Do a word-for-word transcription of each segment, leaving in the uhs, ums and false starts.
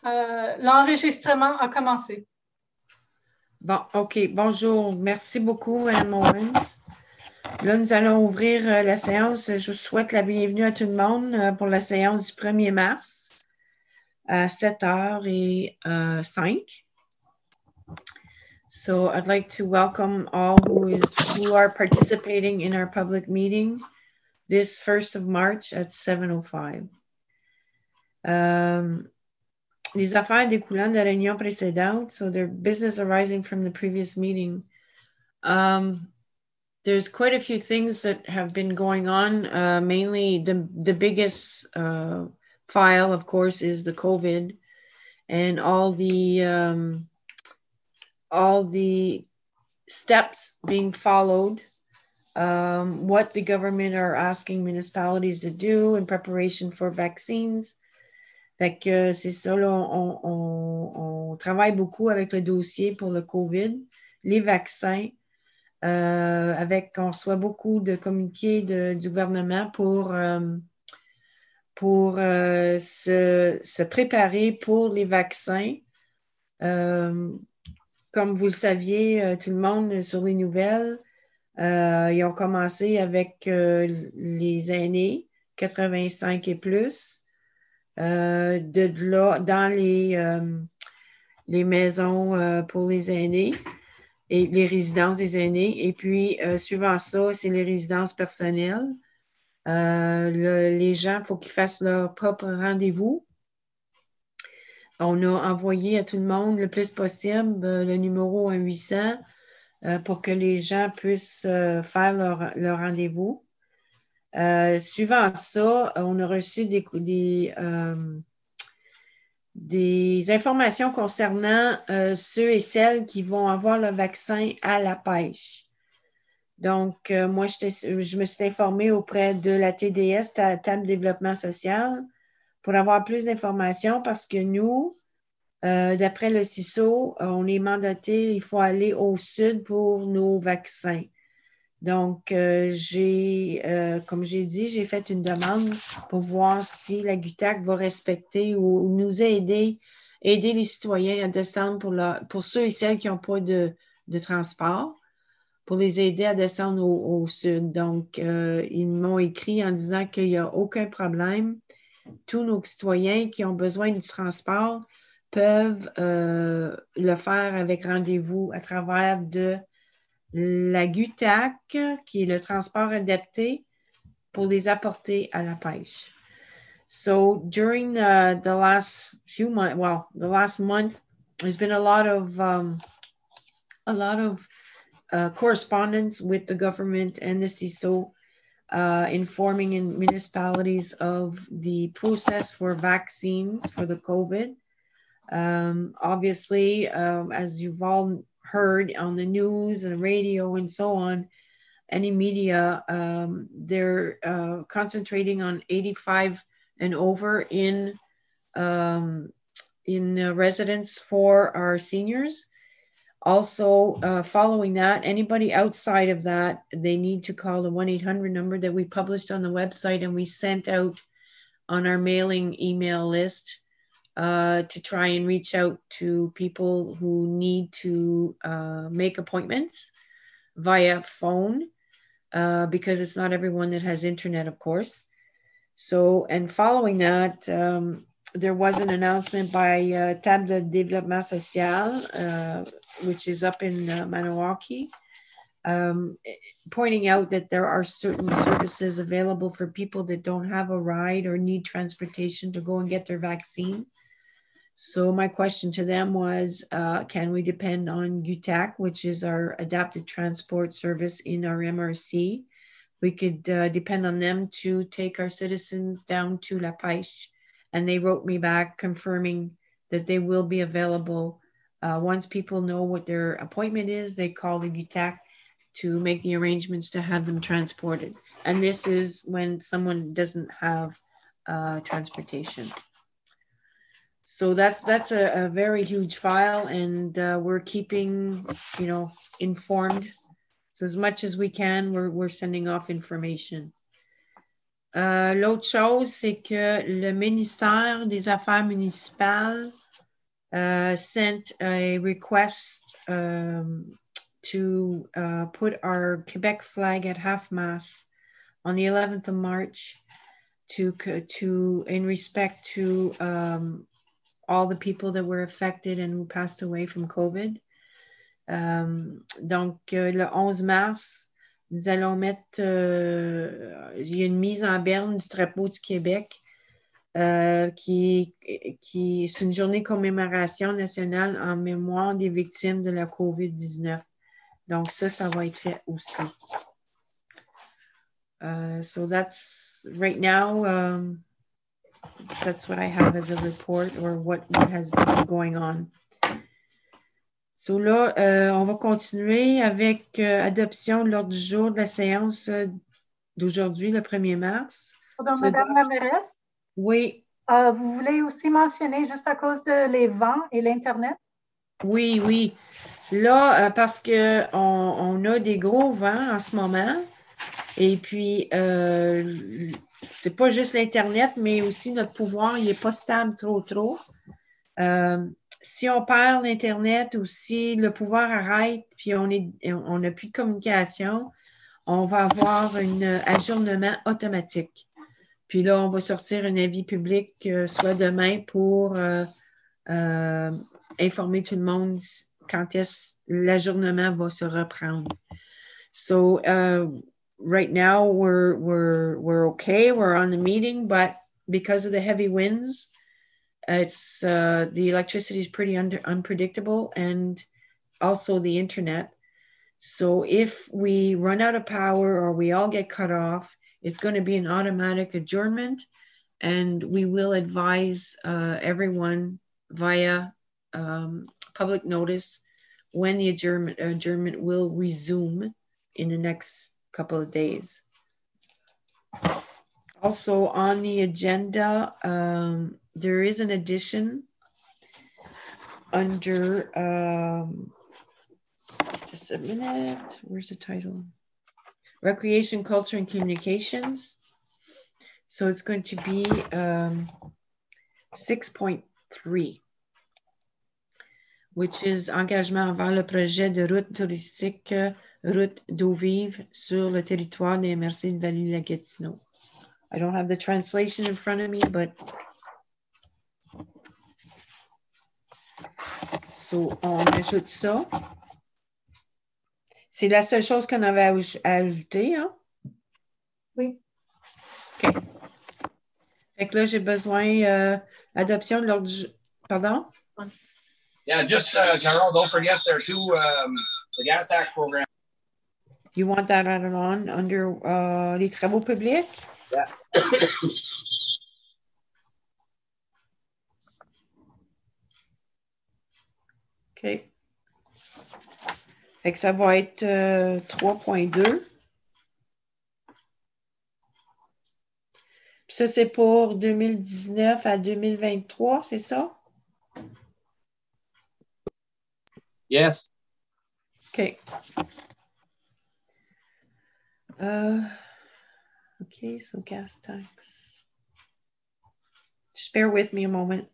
Euh, l'enregistrement a commencé. Bon, OK. Bonjour. Merci beaucoup, Mme Owens. Là, nous allons ouvrir euh, la séance. Je vous souhaite la bienvenue à tout le monde euh, pour la séance du premier mars à sept heures cinq. So, I'd like to welcome all who is who are participating in our public meeting this first of March at seven oh five. Um, les affaires découlant de la réunion précédente, so their business arising from the previous meeting. Um, there's quite a few things that have been going on. Uh, mainly the, the biggest uh, file, of course, is the COVID and all the um, all the steps being followed. Um, what the government are asking municipalities to do in preparation for vaccines. Fait que c'est ça, là, on, on, on travaille beaucoup avec le dossier pour le COVID, les vaccins, euh, avec, on reçoit beaucoup de communiqués de, du gouvernement pour, euh, pour euh, se, se préparer pour les vaccins. Euh, comme vous le saviez, euh, tout le monde sur les nouvelles, euh, ils ont commencé avec euh, les aînés, quatre-vingt-cinq et plus. Euh, de là, dans les, euh, les maisons euh, pour les aînés et les résidences des aînés. Et puis, euh, suivant ça, c'est les résidences personnelles. Euh, le, les gens, il faut qu'ils fassent leur propre rendez-vous. On a envoyé à tout le monde le plus possible euh, le numéro un huit cents euh, pour que les gens puissent euh, faire leur, leur rendez-vous. Euh, suivant ça, on a reçu des, des, euh, des informations concernant euh, ceux et celles qui vont avoir le vaccin à la pêche. Donc, euh, moi, je me suis informée auprès de la T D S, la Table Développement Social, pour avoir plus d'informations parce que nous, euh, d'après le C I S O, on est mandaté, il faut aller au sud pour nos vaccins. Donc, euh, j'ai, euh, comme j'ai dit, j'ai fait une demande pour voir si la G U T A C va respecter ou, ou nous aider, aider les citoyens à descendre pour, la, pour ceux et celles qui n'ont pas de, de transport, pour les aider à descendre au, au sud. Donc, euh, ils m'ont écrit en disant qu'il n'y a aucun problème. Tous nos citoyens qui ont besoin du transport peuvent euh, le faire avec rendez-vous à travers de la G U T A C, qui est le transport adapté, pour les apporter à la pêche. So during uh, the last few months, well, the last month, there's been a lot of um, a lot of uh, correspondence with the government and the C I S O, uh, informing in municipalities of the process for vaccines for the COVID. Um, obviously, um, as you've all heard on the news and radio and so on, any media, um, they're uh, concentrating on eighty-five and over in um, in uh, residence for our seniors. Also, uh, following that, anybody outside of that, they need to call the one eight hundred number that we published on the website and we sent out on our mailing email list uh, to try and reach out to people who need to uh, make appointments via phone. Uh, because it's not everyone that has internet, of course. So, and following that, um, there was an announcement by uh, Table de Développement Social, uh, which is up in uh, Maniwaki, um, pointing out that there are certain services available for people that don't have a ride or need transportation to go and get their vaccine. So my question to them was, uh, can we depend on G U T A C, which is our adapted transport service in our M R C? We could uh, depend on them to take our citizens down to La Pêche. And they wrote me back confirming that they will be available. Uh, once people know what their appointment is, they call the G U T A C to make the arrangements to have them transported. And this is when someone doesn't have uh, transportation. So that's that's a, a very huge file, and uh, we're keeping, you know, informed. So as much as we can, we're, we're sending off information. Euh, L'autre chose, c'est que le ministère des Affaires municipales uh, sent a request um, to uh, put our Quebec flag at half-mast on the eleventh of March to, to in respect to um, all the people that were affected and who passed away from COVID. Um, donc, euh, le onze mars, nous allons mettre, euh, il y a une mise en berne du drapeau du Québec euh, qui, qui c'est une journée de commémoration nationale en mémoire des victimes de la COVID dix-neuf. Donc, ça, ça va être fait aussi. Uh, so that's right now, um, that's what I have as a report or what, what has been going on. So là, euh, on va continuer avec euh, adoption de l'ordre du jour de la séance euh, d'aujourd'hui, le premier mars. Donc, Madame la mairesse, oui. Euh, vous voulez aussi mentionner juste à cause de les vents et l'Internet? Oui, oui. Là, euh, parce qu'on on a des gros vents en ce moment. Et puis, euh, c'est pas juste l'Internet, mais aussi notre pouvoir, il n'est pas stable trop, trop. Euh, si on perd l'Internet ou si le pouvoir arrête, puis on est, on n'a plus de communication, on va avoir un ajournement automatique. Puis là, on va sortir un avis public, euh, soit demain, pour euh, euh, informer tout le monde quand est-ce l'ajournement va se reprendre. So, uh, right now we're we're we're okay. We're on the meeting, but because of the heavy winds, it's uh, the electricity is pretty under, unpredictable, and also the internet. So if we run out of power or we all get cut off, it's going to be an automatic adjournment, and we will advise uh, everyone via um, public notice when the adjournment adjournment will resume in the next couple of days. Also on the agenda, um, there is an addition under, um, just a minute, where's the title? Recreation, Culture, and Communications. So it's going to be um, six point three, which is engagement envers le projet de route touristique route d'eau vive sur le territoire des M R C de Vallée-la-Gatineau. I don't have the translation in front of me, but so on ajoute ça. C'est la seule chose qu'on avait à, à ajouter, hein? Oui. OK. Fait que là, j'ai besoin euh, adoption de l'ordre du... Pardon? Yeah, just, uh, Carol, don't forget there too, um, the gas tax program. You want that added on under uh, les travaux publics? Yeah. OK. Fait que ça va être euh, trois point deux. Puis ça, c'est pour deux mille dix-neuf à deux mille vingt-trois, c'est ça? Yes. OK. Uh, OK, so gas tax. Just bear with me a moment.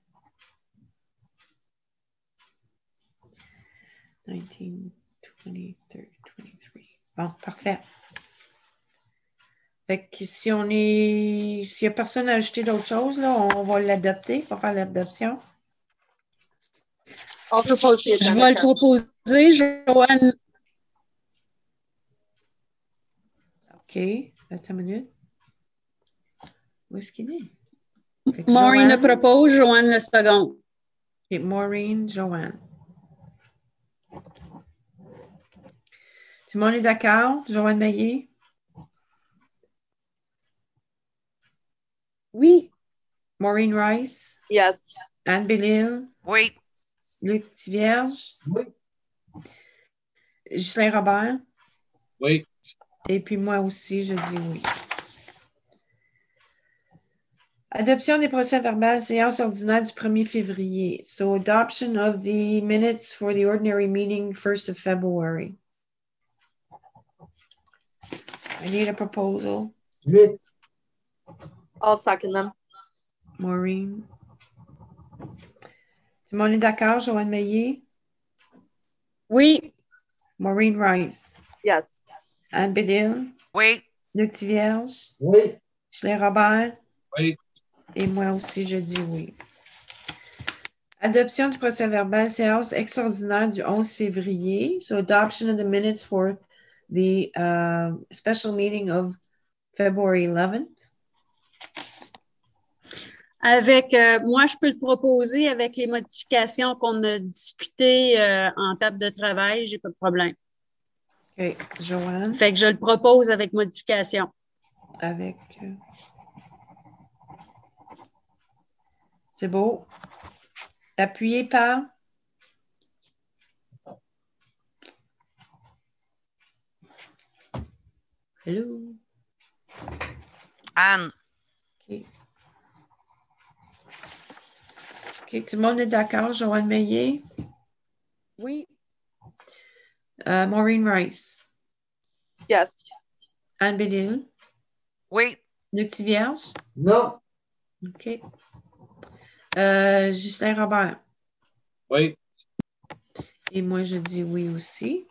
nineteen, twenty, thirty, twenty-three. Bon, parfait. Fait que si on est... S'il n'y a personne à ajouter d'autres choses, là, on va l'adopter, on va faire l'adoption. I'll propose the Je agenda. vais le proposer, Joanne. OK. Attends une minute. Où est-ce qu'il est? Fait que Maureen le Joanne- propose, Joanne le second. OK, Maureen, Joanne. Tout le monde est d'accord? Joanne Maillé? Oui. Maureen Rice? Yes. Anne Bellil? Oui. Luc Tivierge? Oui. Ghislain Robert? Oui. Et puis moi aussi, je dis oui. Adoption des procès-verbaux, séance ordinaire du premier février. So adoption of the minutes for the ordinary meeting first of February. I need a proposal. I'll second them. Maureen. Tout le monde est d'accord? Joanne Meillet? Oui. Maureen Rice? Yes. Anne Bédil? Oui. Luc Tivierge? Oui. Ghislain Robert? Oui. Et moi aussi, je dis oui. Adoption du procès-verbal séance extraordinaire du onze février. So adoption of the minutes for the uh, special meeting of February eleventh. Avec, euh, moi, je peux le proposer avec les modifications qu'on a discutées euh, en table de travail. J'ai pas de problème. OK. Joanne? Fait que je le propose avec modification. Avec... Euh... C'est beau. Appuyé par... Hello? Anne. OK. OK, tout le monde est d'accord. Joanne Meillet? Oui. Uh, Maureen Rice? Yes. Anne Bédil? Oui. Luc Tivierge? Non. OK. Euh, Ghislain Robert? Oui. Et moi, je dis oui aussi.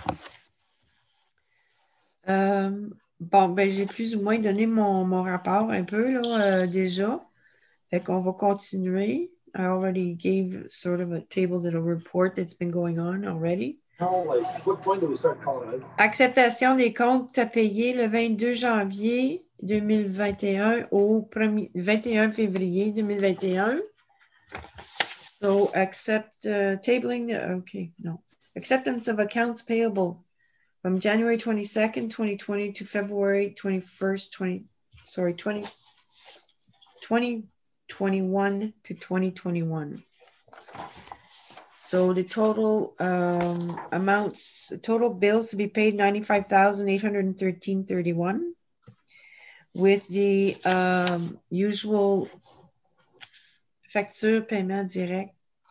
Euh, bon, ben j'ai plus ou moins donné mon, mon rapport un peu, là, euh, déjà. Fait qu'on va continuer. I already gave sort of a table little report that's been going on already. What point do we start calling out? Acceptation des comptes à payer le vingt-deux janvier deux mille vingt et un au premier, vingt et un février deux mille vingt et un. So accept uh, tabling, okay, no. Acceptance of accounts payable from January twenty-second, twenty twenty to February twenty-first, twenty, sorry, twenty, twenty twenty-one to twenty twenty-one. So the total um, amounts, total bills to be paid ninety-five thousand eight hundred thirteen dollars and thirty-one cents with the um, usual facture paiement direct.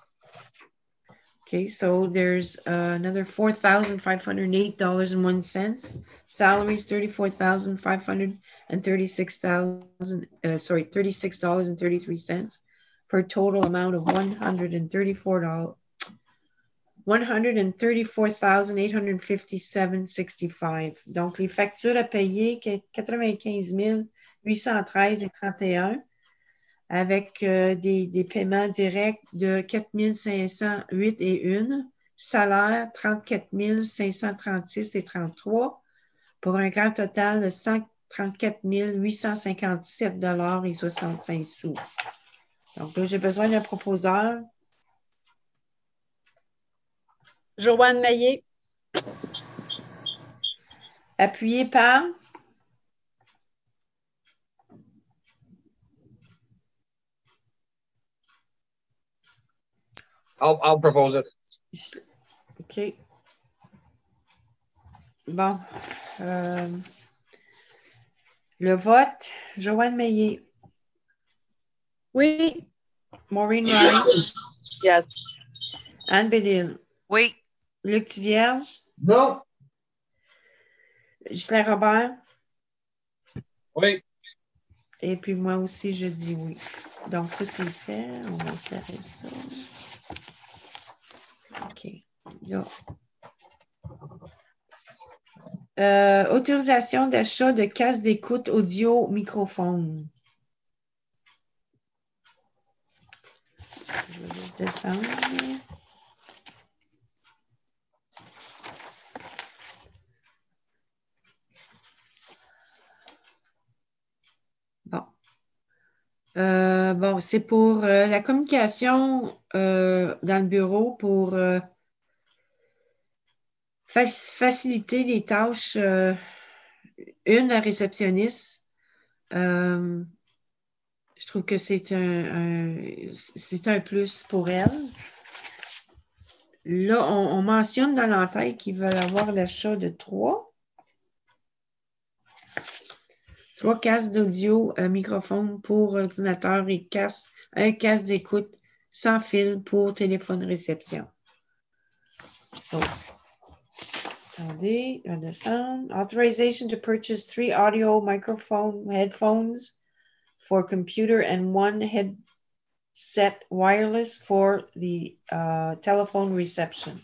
Okay, so there's uh, another four thousand five hundred eight dollars and one cent. Salaries thirty-four thousand five hundred thirty-six thousand, uh, sorry, thirty-six dollars and thirty-three cents for a total amount of one hundred thirty-four dollars. one hundred thirty-four thousand eight hundred fifty-seven dollars and sixty-five cents. Donc, les factures à payer, quatre-vingt-quinze mille huit cent treize dollars et trente et un cents avec euh, des, des paiements directs de quatre mille cinq cent huit et un, salaire trente-quatre mille cinq cent trente-six et trente-trois pour un grand total de cent trente-quatre mille huit cent cinquante-sept dollars et soixante-cinq sous. Donc là, j'ai besoin d'un proposeur. Joanne Meillet. Appuyé par... I'll, I'll propose it. OK. Bon. Euh, le vote, Joanne Meillet. Oui. Maureen Rice. Yes. Anne Bédil. Oui. Luc Tivierge. Non. Ghislain Robert. Oui. Et puis moi aussi, je dis oui. Donc, ça, c'est fait. On va serrer ça. OK. Là. Euh, autorisation d'achat de casque d'écoute audio microphone. Je vais juste descendre. Bon. Euh, bon, c'est pour euh, la communication euh, dans le bureau pour euh, fa faciliter les tâches. Euh, une, la réceptionniste. Euh, je trouve que c'est un, un, c'est un plus pour elle. Là, on, on mentionne dans l'entête qu'ils veulent avoir l'achat de trois. Trois casques d'audio, un microphone pour ordinateur et casque, un casque d'écoute sans fil pour téléphone réception. So, attendez, on descend. Authorization to purchase three audio microphone headphones for computer and one head set wireless for the uh, telephone reception.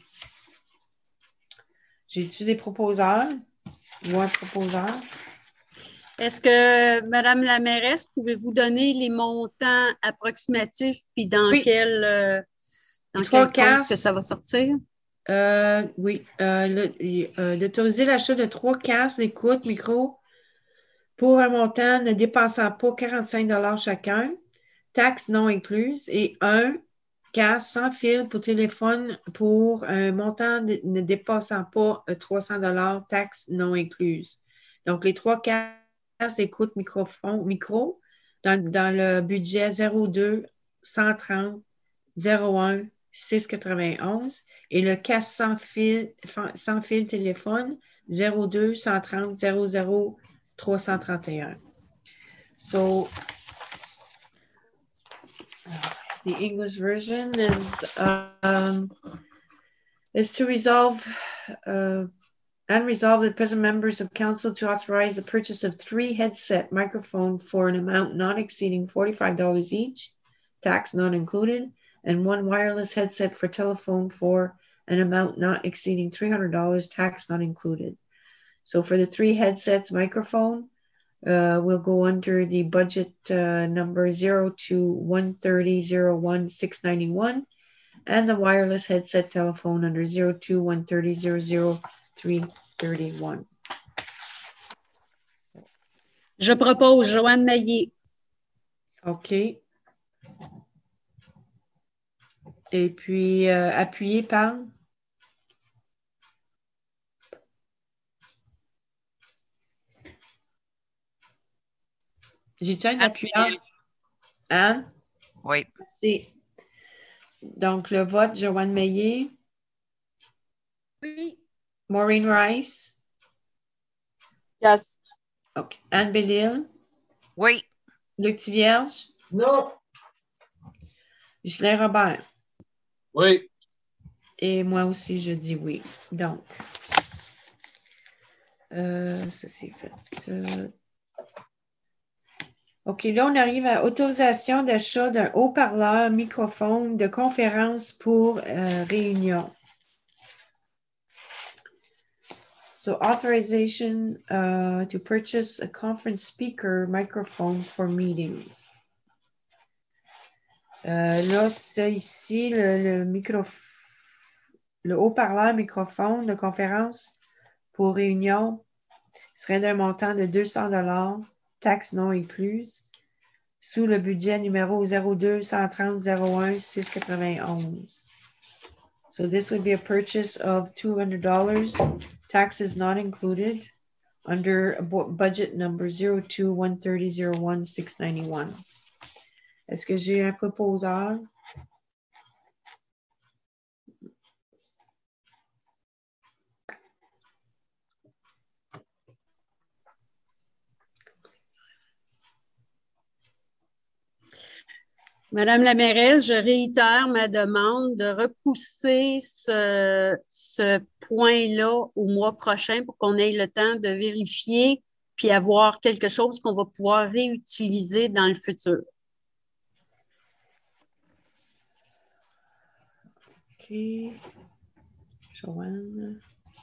J'ai-tu des proposeurs ou un proposeur? Est-ce que, Madame la mairesse, pouvez-vous donner les montants approximatifs puis dans Oui. quel, euh, dans Trois quel compte casques. que ça va sortir? Euh, oui, euh, le- euh, d'autoriser l'achat de trois casques d'écoute micro pour un montant ne dépassant pas quarante-cinq dollars chacun, taxes non incluses, et un casque sans fil pour téléphone pour un montant de- ne dépassant pas euh, trois cents dollars, taxes non incluses. Donc, les trois casques d'écoute microphone, micro dans, dans le budget zéro deux cent trente zéro un six quatre-vingt-onze et le casque sans fil, sans fil téléphone zéro deux cent trente zéro zéro trois cent trente et un. So, the English version is um, is to resolve uh, and resolve the present members of council to authorize the purchase of three headset microphones for an amount not exceeding forty-five dollars each, tax not included, and one wireless headset for telephone for an amount not exceeding three hundred dollars, tax not included. So for the three headsets microphone, uh, will go under the budget uh, number zero two one thirty zero one six ninety-one, and the wireless headset telephone under zero two one thirty zero zero three thirty-one. Je propose Joanne Maillet. OK. Et puis, euh, appuyé par? J'ai-tu un appuyant? Anne? Oui. Merci. Donc, le vote, Joanne Maillet. Oui. Maureen Rice. Yes. OK. Anne Bellil. Oui. Luc Tivierge. No. Ghislain Robert. Oui. Et moi aussi, je dis oui. Donc, euh, ça c'est fait. Euh, OK, là, on arrive à autorisation d'achat d'un haut-parleur microphone de conférence pour euh, réunion. So, authorization uh, to purchase a conference speaker microphone for meetings. Euh, là, ça ici, le, le micro, le haut-parleur microphone de conférence pour réunion serait d'un montant de deux cents dollars, taxes non incluses, sous le budget numéro zéro deux cent trente zéro un six quatre-vingt-onze. So this would be a purchase of two hundred dollars, taxes not included, under budget number zero two one thirty zero one six ninety-one. Est-ce que j'ai un proposeur? Madame la mairesse, je réitère ma demande de repousser ce, ce point-là au mois prochain pour qu'on ait le temps de vérifier puis avoir quelque chose qu'on va pouvoir réutiliser dans le futur. OK. Joanne.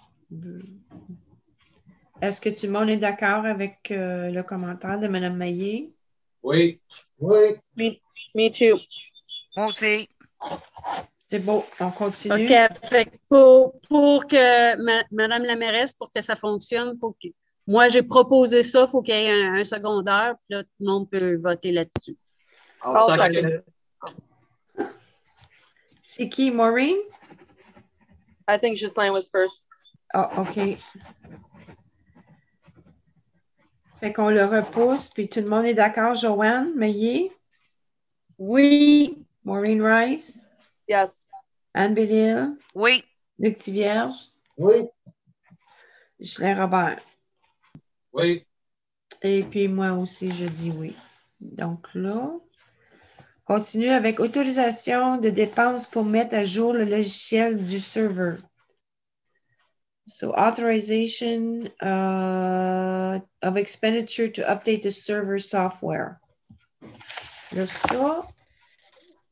Est-ce que tout le monde est d'accord avec euh, le commentaire de Mme Maillet? Oui. Oui. Me, me too. Moi aussi. C'est beau, on continue. OK. Fait pour, pour que ma, Madame la mairesse, pour que ça fonctionne, faut que moi j'ai proposé ça, il faut qu'il y ait un, un secondaire, puis là, tout le monde peut voter là-dessus. I'll, I'll second, second it. C'est qui, Maureen? I think Ghislain was first. Ah, OK. Fait qu'on le repousse, puis tout le monde est d'accord. Joanne Maillet? Oui. Maureen Rice? Yes. Anne Bellil? Oui. Luc Tivierge? Oui. Ghislain Robert? Oui. Et puis moi aussi, je dis oui. Donc là, continue avec autorisation de dépenses pour mettre à jour le logiciel du serveur. So authorization uh, of expenditure to update the server software. Là, ça,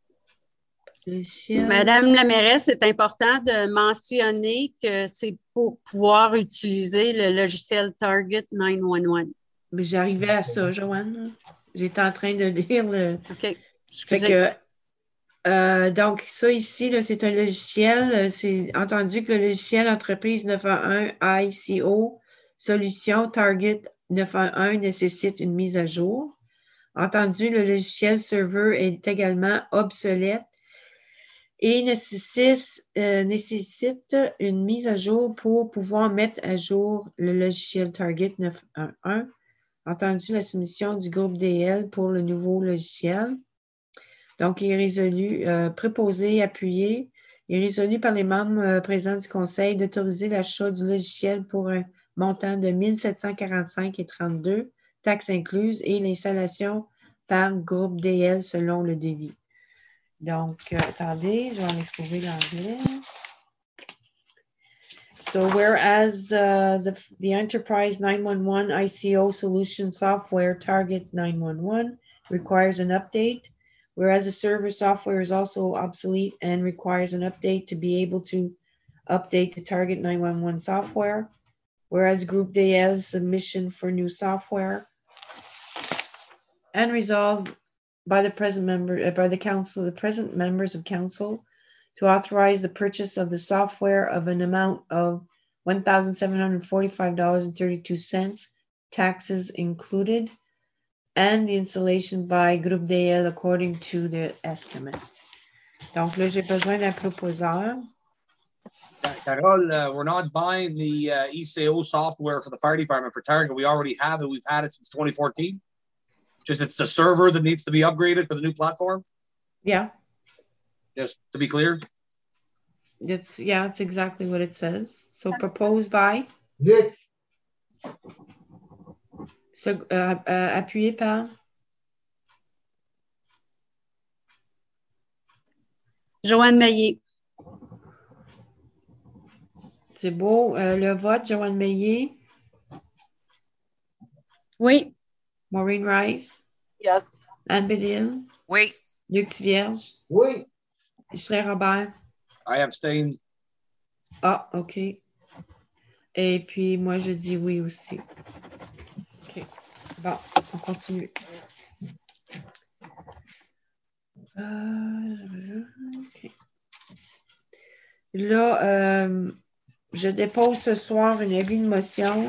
Logiciel. Madame la mairesse, c'est important de mentionner que c'est pour pouvoir utiliser le logiciel Target neuf un un. Mais j'arrivais à ça, Joanne. J'étais en train de lire le. OK. Fait Excusez. que, euh, donc, ça ici, là, c'est un logiciel. C'est entendu que le logiciel Entreprise neuf un un I C O Solution Target neuf un un nécessite une mise à jour. Entendu, le logiciel Server est également obsolète et nécessite, euh, nécessite une mise à jour pour pouvoir mettre à jour le logiciel Target neuf un un. Entendu, la soumission du groupe D L pour le nouveau logiciel. Donc, il est résolu, euh, préposé, appuyé. Il est résolu par les membres euh, présents du Conseil d'autoriser l'achat du logiciel pour un montant de mille sept cent quarante-cinq virgule trente-deux, taxes incluses, et l'installation par groupe D L selon le devis. Donc, euh, attendez, je vais aller trouver l'anglais. So, whereas uh, the, the Enterprise nine one one I C O solution software Target nine one one requires an update, whereas the server software is also obsolete and requires an update to be able to update the Target nine one one software, whereas Group D L's submission for new software, and resolved by the present member, uh, by the council, the present members of council, to authorize the purchase of the software of an amount of one thousand seven hundred forty-five dollars and thirty-two cents, taxes included, and the installation by Groupe D L according to the estimate. Donc là, j'ai besoin d'un proposeur. Carol, uh, we're not buying the uh, E C O software for the fire department for Target. We already have it. We've had it since twenty fourteen. Just it's the server that needs to be upgraded for the new platform. Yeah. Just to be clear. It's, yeah, it's exactly what it says. So proposed by? Nick. So, uh, uh, appuyé par? Joanne Maillet. C'est beau. Euh, le vote, Joanne Meillet, Oui. Maureen Rice, Yes. Anne Bedil, Oui. Luc Vierge, Oui. Michelet Robert. I abstained. Ah, OK. Et puis, moi, je dis oui aussi. OK. Bon, on continue. Euh, OK. Là, euh, je dépose ce soir une avis de motion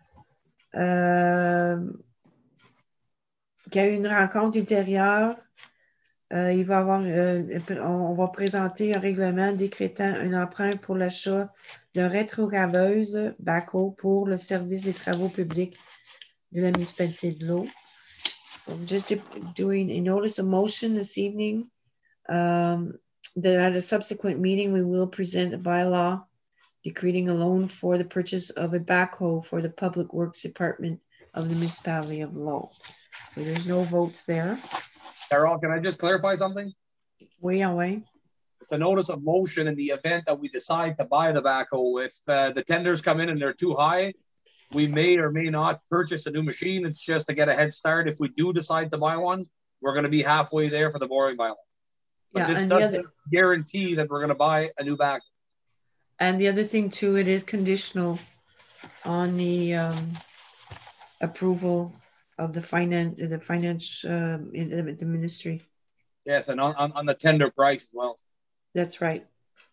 euh, qu'il y a eu une rencontre ultérieure. Euh, il va avoir, euh, on va présenter un règlement décrétant un emprunt pour l'achat de rétrograveuse backhoe pour le service des travaux publics de la municipalité de l'eau. So I'm just doing a notice of motion this evening. Um, that at a subsequent meeting, we will present a bylaw decreting a loan for the purchase of a backhoe for the Public Works Department of the municipality of Low. So there's no votes there. Carol, can I just clarify something? Oui, ah ouais. It's a notice of motion in the event that we decide to buy the backhoe. If uh, the tenders come in and they're too high, we may or may not purchase a new machine. It's just to get a head start. If we do decide to buy one, we're going to be halfway there for the boring bylaw. But Yeah, this and the doesn't other- guarantee that we're going to buy a new backhoe. And the other thing too, it is conditional on the um, approval of the finance, the finance, uh, in the, the ministry. Yes, and on, on, on the tender price as well. That's right.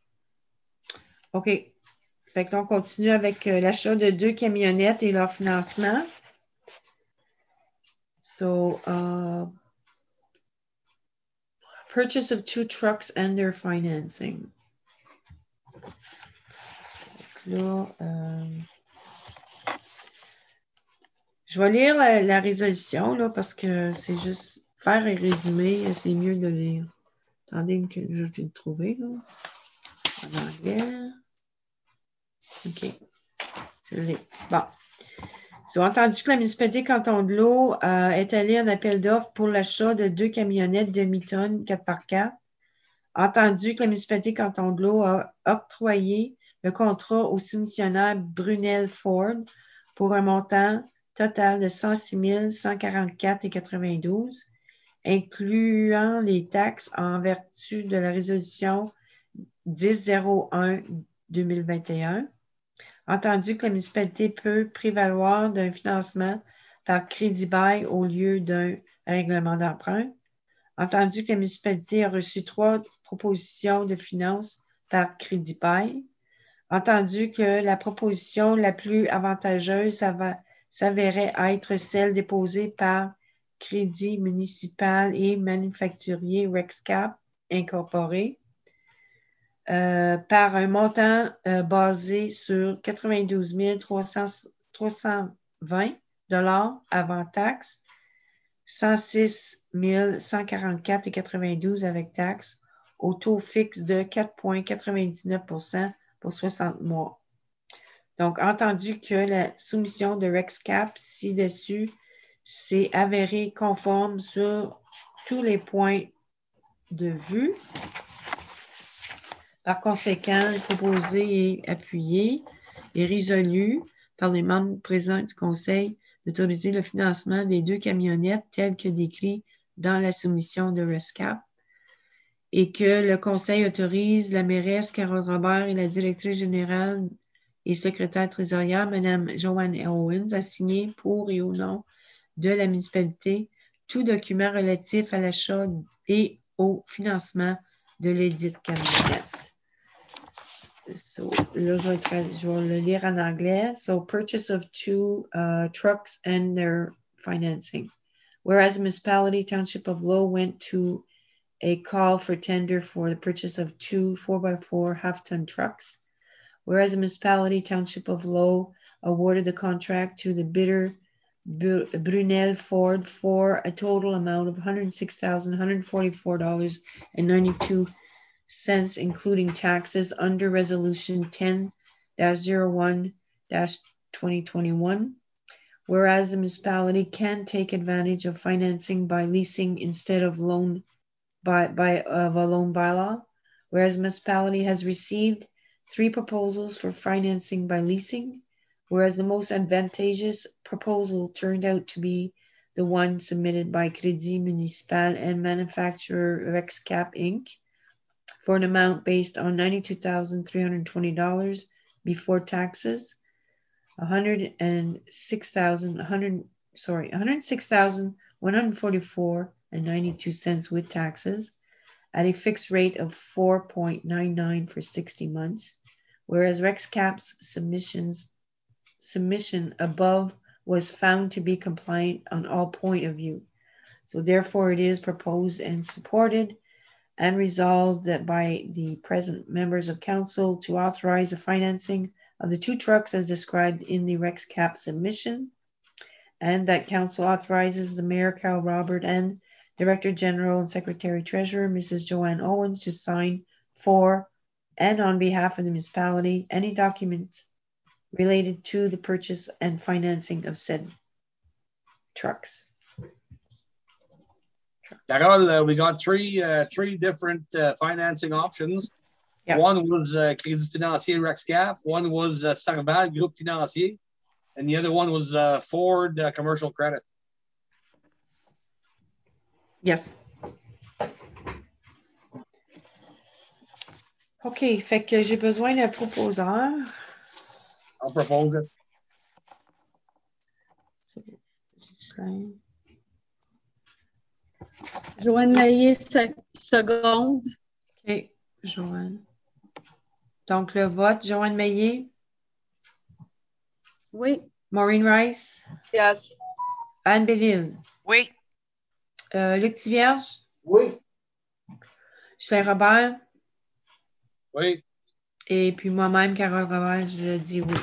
OK. Fait que là, on continue avec euh, l'achat de deux camionnettes et leur financement. So, uh, purchase of two trucks and their financing. Là, euh, je vais lire la, la résolution là, parce que c'est juste faire un résumé, c'est mieux de lire. Attendez que je vais le trouver là. En anglais. OK. Je l'ai. Bon. Ils ont entendu que la municipalité Canton de l'Eau euh, est allée en appel d'offres pour l'achat de deux camionnettes demi-tonnes quatre par quatre. Entendu que la municipalité Canton de l'Eau a octroyé le contrat au soumissionnaire Brunel Ford pour un montant total de cent six mille cent quarante-quatre virgule quatre-vingt-douze incluant les taxes en vertu de la résolution dix zéro un deux mille vingt et un. Entendu que la municipalité peut prévaloir d'un financement par crédit bail au lieu d'un règlement d'emprunt. Entendu que la municipalité a reçu trois propositions de finances par crédit bail. Entendu que la proposition la plus avantageuse s'avérait être celle déposée par Crédit municipal et manufacturier RexCap Incorporé euh, par un montant euh, basé sur quatre-vingt-douze mille trois cent vingt dollars avant taxe, cent six mille cent quarante-quatre virgule quatre-vingt-douze avec taxe, au taux fixe de quatre virgule quatre-vingt-dix-neuf pour cent pour soixante mois. Donc, entendu que la soumission de RexCap ci-dessus s'est avérée conforme sur tous les points de vue. Par conséquent, proposé et appuyé et résolu par les membres présents du Conseil d'autoriser le financement des deux camionnettes telles que décrit dans la soumission de RexCap et que le Conseil autorise la mairesse Carole Robert et la directrice générale et secrétaire trésorière, Mme Joanne Owens, à signer pour et au nom de la municipalité tout document relatif à l'achat et au financement de l'édite camionnette. So, là, je vais, je vais le lire en anglais. So, purchase of two uh, trucks and their financing. Whereas the municipality township of Low went to a call for tender for the purchase of two four by four half-ton trucks. Whereas the municipality township of Low awarded the contract to the bidder Brunel Ford for a total amount of one hundred six thousand one hundred forty-four dollars and ninety-two cents, including taxes, under Resolution ten dash oh one dash twenty twenty-one. Whereas the municipality can take advantage of financing by leasing instead of loan by, by of a loan bylaw. Whereas the municipality has received three proposals for financing by leasing. Whereas the most advantageous proposal turned out to be the one submitted by Crédit Municipal and manufacturer RexCap Incorporated for an amount based on ninety-two thousand three hundred twenty dollars before taxes, one hundred six thousand one hundred sorry, one hundred six thousand one hundred forty-four and ninety-two cents with taxes at a fixed rate of four point nine nine for sixty months, whereas RexCap's submissions submission above was found to be compliant on all point of view. So therefore it is proposed and supported and resolved that by the present members of council to authorize the financing of the two trucks as described in the RexCap submission, and that council authorizes the Mayor, Carol Robert, and Director General and Secretary Treasurer, Missus Joanne Owens, to sign for and on behalf of the municipality any documents related to the purchase and financing of said trucks. Carol, uh, we got three uh, three different uh, financing options. Yeah. One was uh, Crédit Financier RexCap, one was uh, Sarval Groupe Financier, and the other one was uh, Ford uh, Commercial Credit. Yes. OK, fait que j'ai besoin d'un proposeur. I'll propose it. Joanne Maillet, seconde. OK, Joanne. Donc, le vote, Joanne Maillet. Oui. Maureen Rice. Yes. Anne Bellil. Oui. Euh, Luc Tivierge. Oui. Ghislain Robert. Oui. Et puis moi-même, Carole Robert, je dis oui.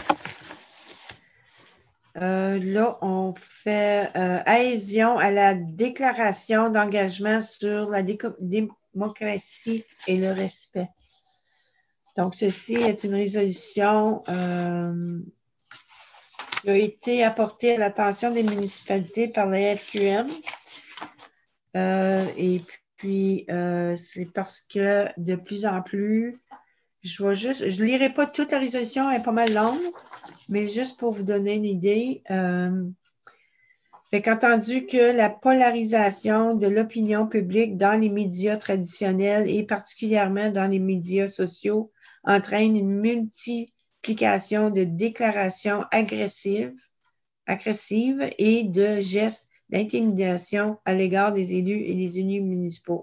Euh, là, on fait euh, adhésion à la déclaration d'engagement sur la démocratie et le respect. Donc, ceci est une résolution euh, qui a été apportée à l'attention des municipalités par la F Q M. Euh, et puis, euh, c'est parce que de plus en plus, je vais juste, je ne lirai pas toute la résolution, elle est pas mal longue, mais juste pour vous donner une idée, euh, Fait qu'entendu que la polarisation de l'opinion publique dans les médias traditionnels et particulièrement dans les médias sociaux entraîne une multiplication de déclarations agressives, agressives et de gestes d'intimidation à l'égard des élus et des élus municipaux.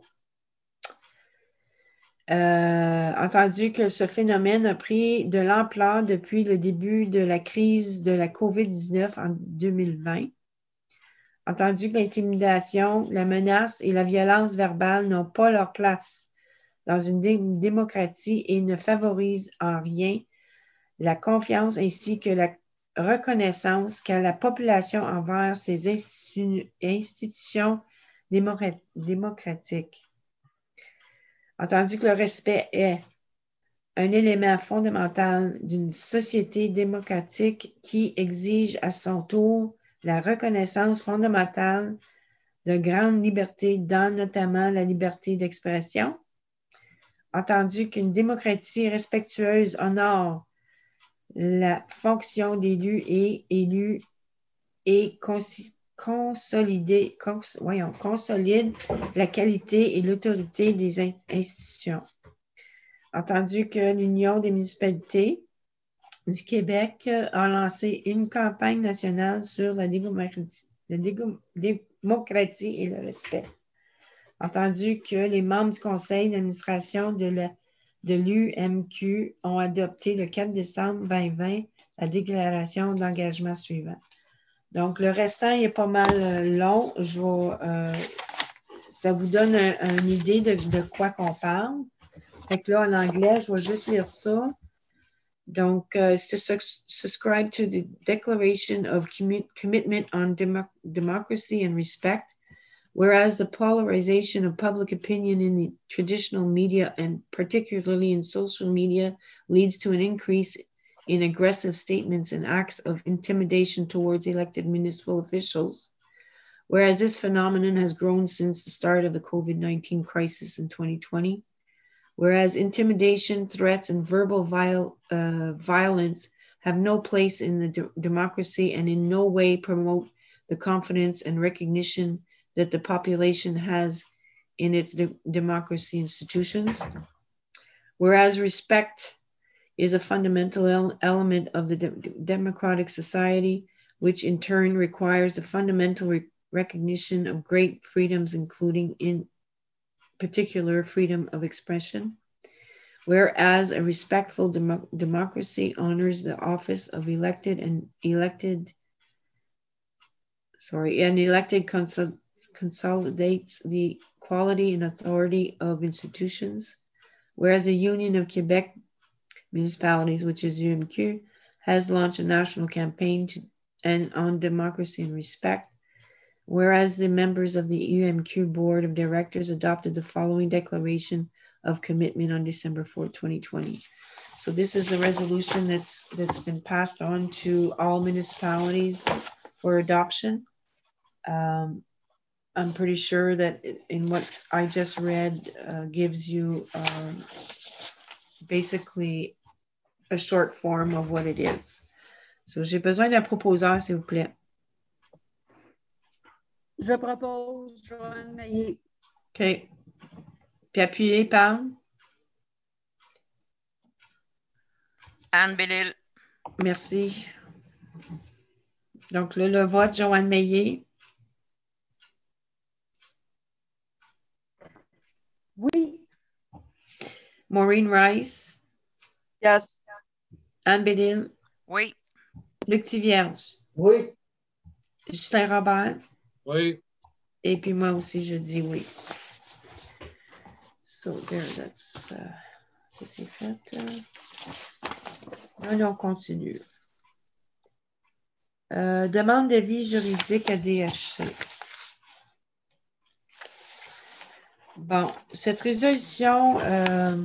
Euh, entendu que ce phénomène a pris de l'ampleur depuis le début de la crise de la COVID dix-neuf en deux mille vingt. Entendu que l'intimidation, la menace et la violence verbale n'ont pas leur place dans une dé- démocratie et ne favorisent en rien la confiance ainsi que la reconnaissance qu'a la population envers ces institu- institutions démocra- démocratiques. Entendu que le respect est un élément fondamental d'une société démocratique qui exige à son tour la reconnaissance fondamentale de grandes libertés, dans notamment la liberté d'expression. Entendu qu'une démocratie respectueuse honore la fonction d'élu et élu et consi- consolider, cons, voyons, consolide la qualité et l'autorité des in- institutions. Entendu que l'Union des municipalités du Québec a lancé une campagne nationale sur la démocratie, la dégo- démocratie et le respect. Entendu que les membres du conseil d'administration de la de l'U M Q ont adopté le quatre décembre deux mille vingt la déclaration d'engagement suivante. Donc, le restant il est pas mal euh, long. Je vais, euh, ça vous donne un, une idée de, de quoi qu'on parle. Fait que là, en anglais, je vais juste lire ça. Donc, uh, it's to sus- subscribe to the Declaration of Commi- Commitment on Demo- Democracy and Respect, whereas the polarization of public opinion in the traditional media and particularly in social media leads to an increase in aggressive statements and acts of intimidation towards elected municipal officials, whereas this phenomenon has grown since the start of the COVID nineteen crisis in twenty twenty, whereas intimidation, threats, and verbal viol- uh, violence have no place in the de- democracy and in no way promote the confidence and recognition that the population has in its de- democracy institutions. Whereas respect is a fundamental el- element of the de- democratic society, which in turn requires the fundamental re- recognition of great freedoms, including in particular freedom of expression. Whereas a respectful dem- democracy honors the office of elected and elected, sorry, and elected consol- consolidates the quality and authority of institutions. Whereas the Union of Quebec Municipalities, which is U M Q, has launched a national campaign to, and on democracy and respect. Whereas the members of the U M Q Board of Directors adopted the following declaration of commitment on December fourth, twenty twenty. So this is the resolution that's that's been passed on to all municipalities for adoption. Um, I'm pretty sure that in what I just read uh, gives you um, basically a short form of what it is. So j'ai besoin d'un proposeur, s'il vous plaît. Je propose Joanne Maillet. OK. Puis appuyé par Anne Bellil. Merci. Donc là, le vote, Joanne Maillet. Oui. Maureen Rice. Yes. Anne Bédil. Oui. Luc Tivierge. Oui. Justin Robert. Oui. Et puis moi aussi, je dis oui. So there, that's, uh, ça c'est fait. Allez, on continue. Euh, demande d'avis juridique à D H C. Bon, cette résolution, euh,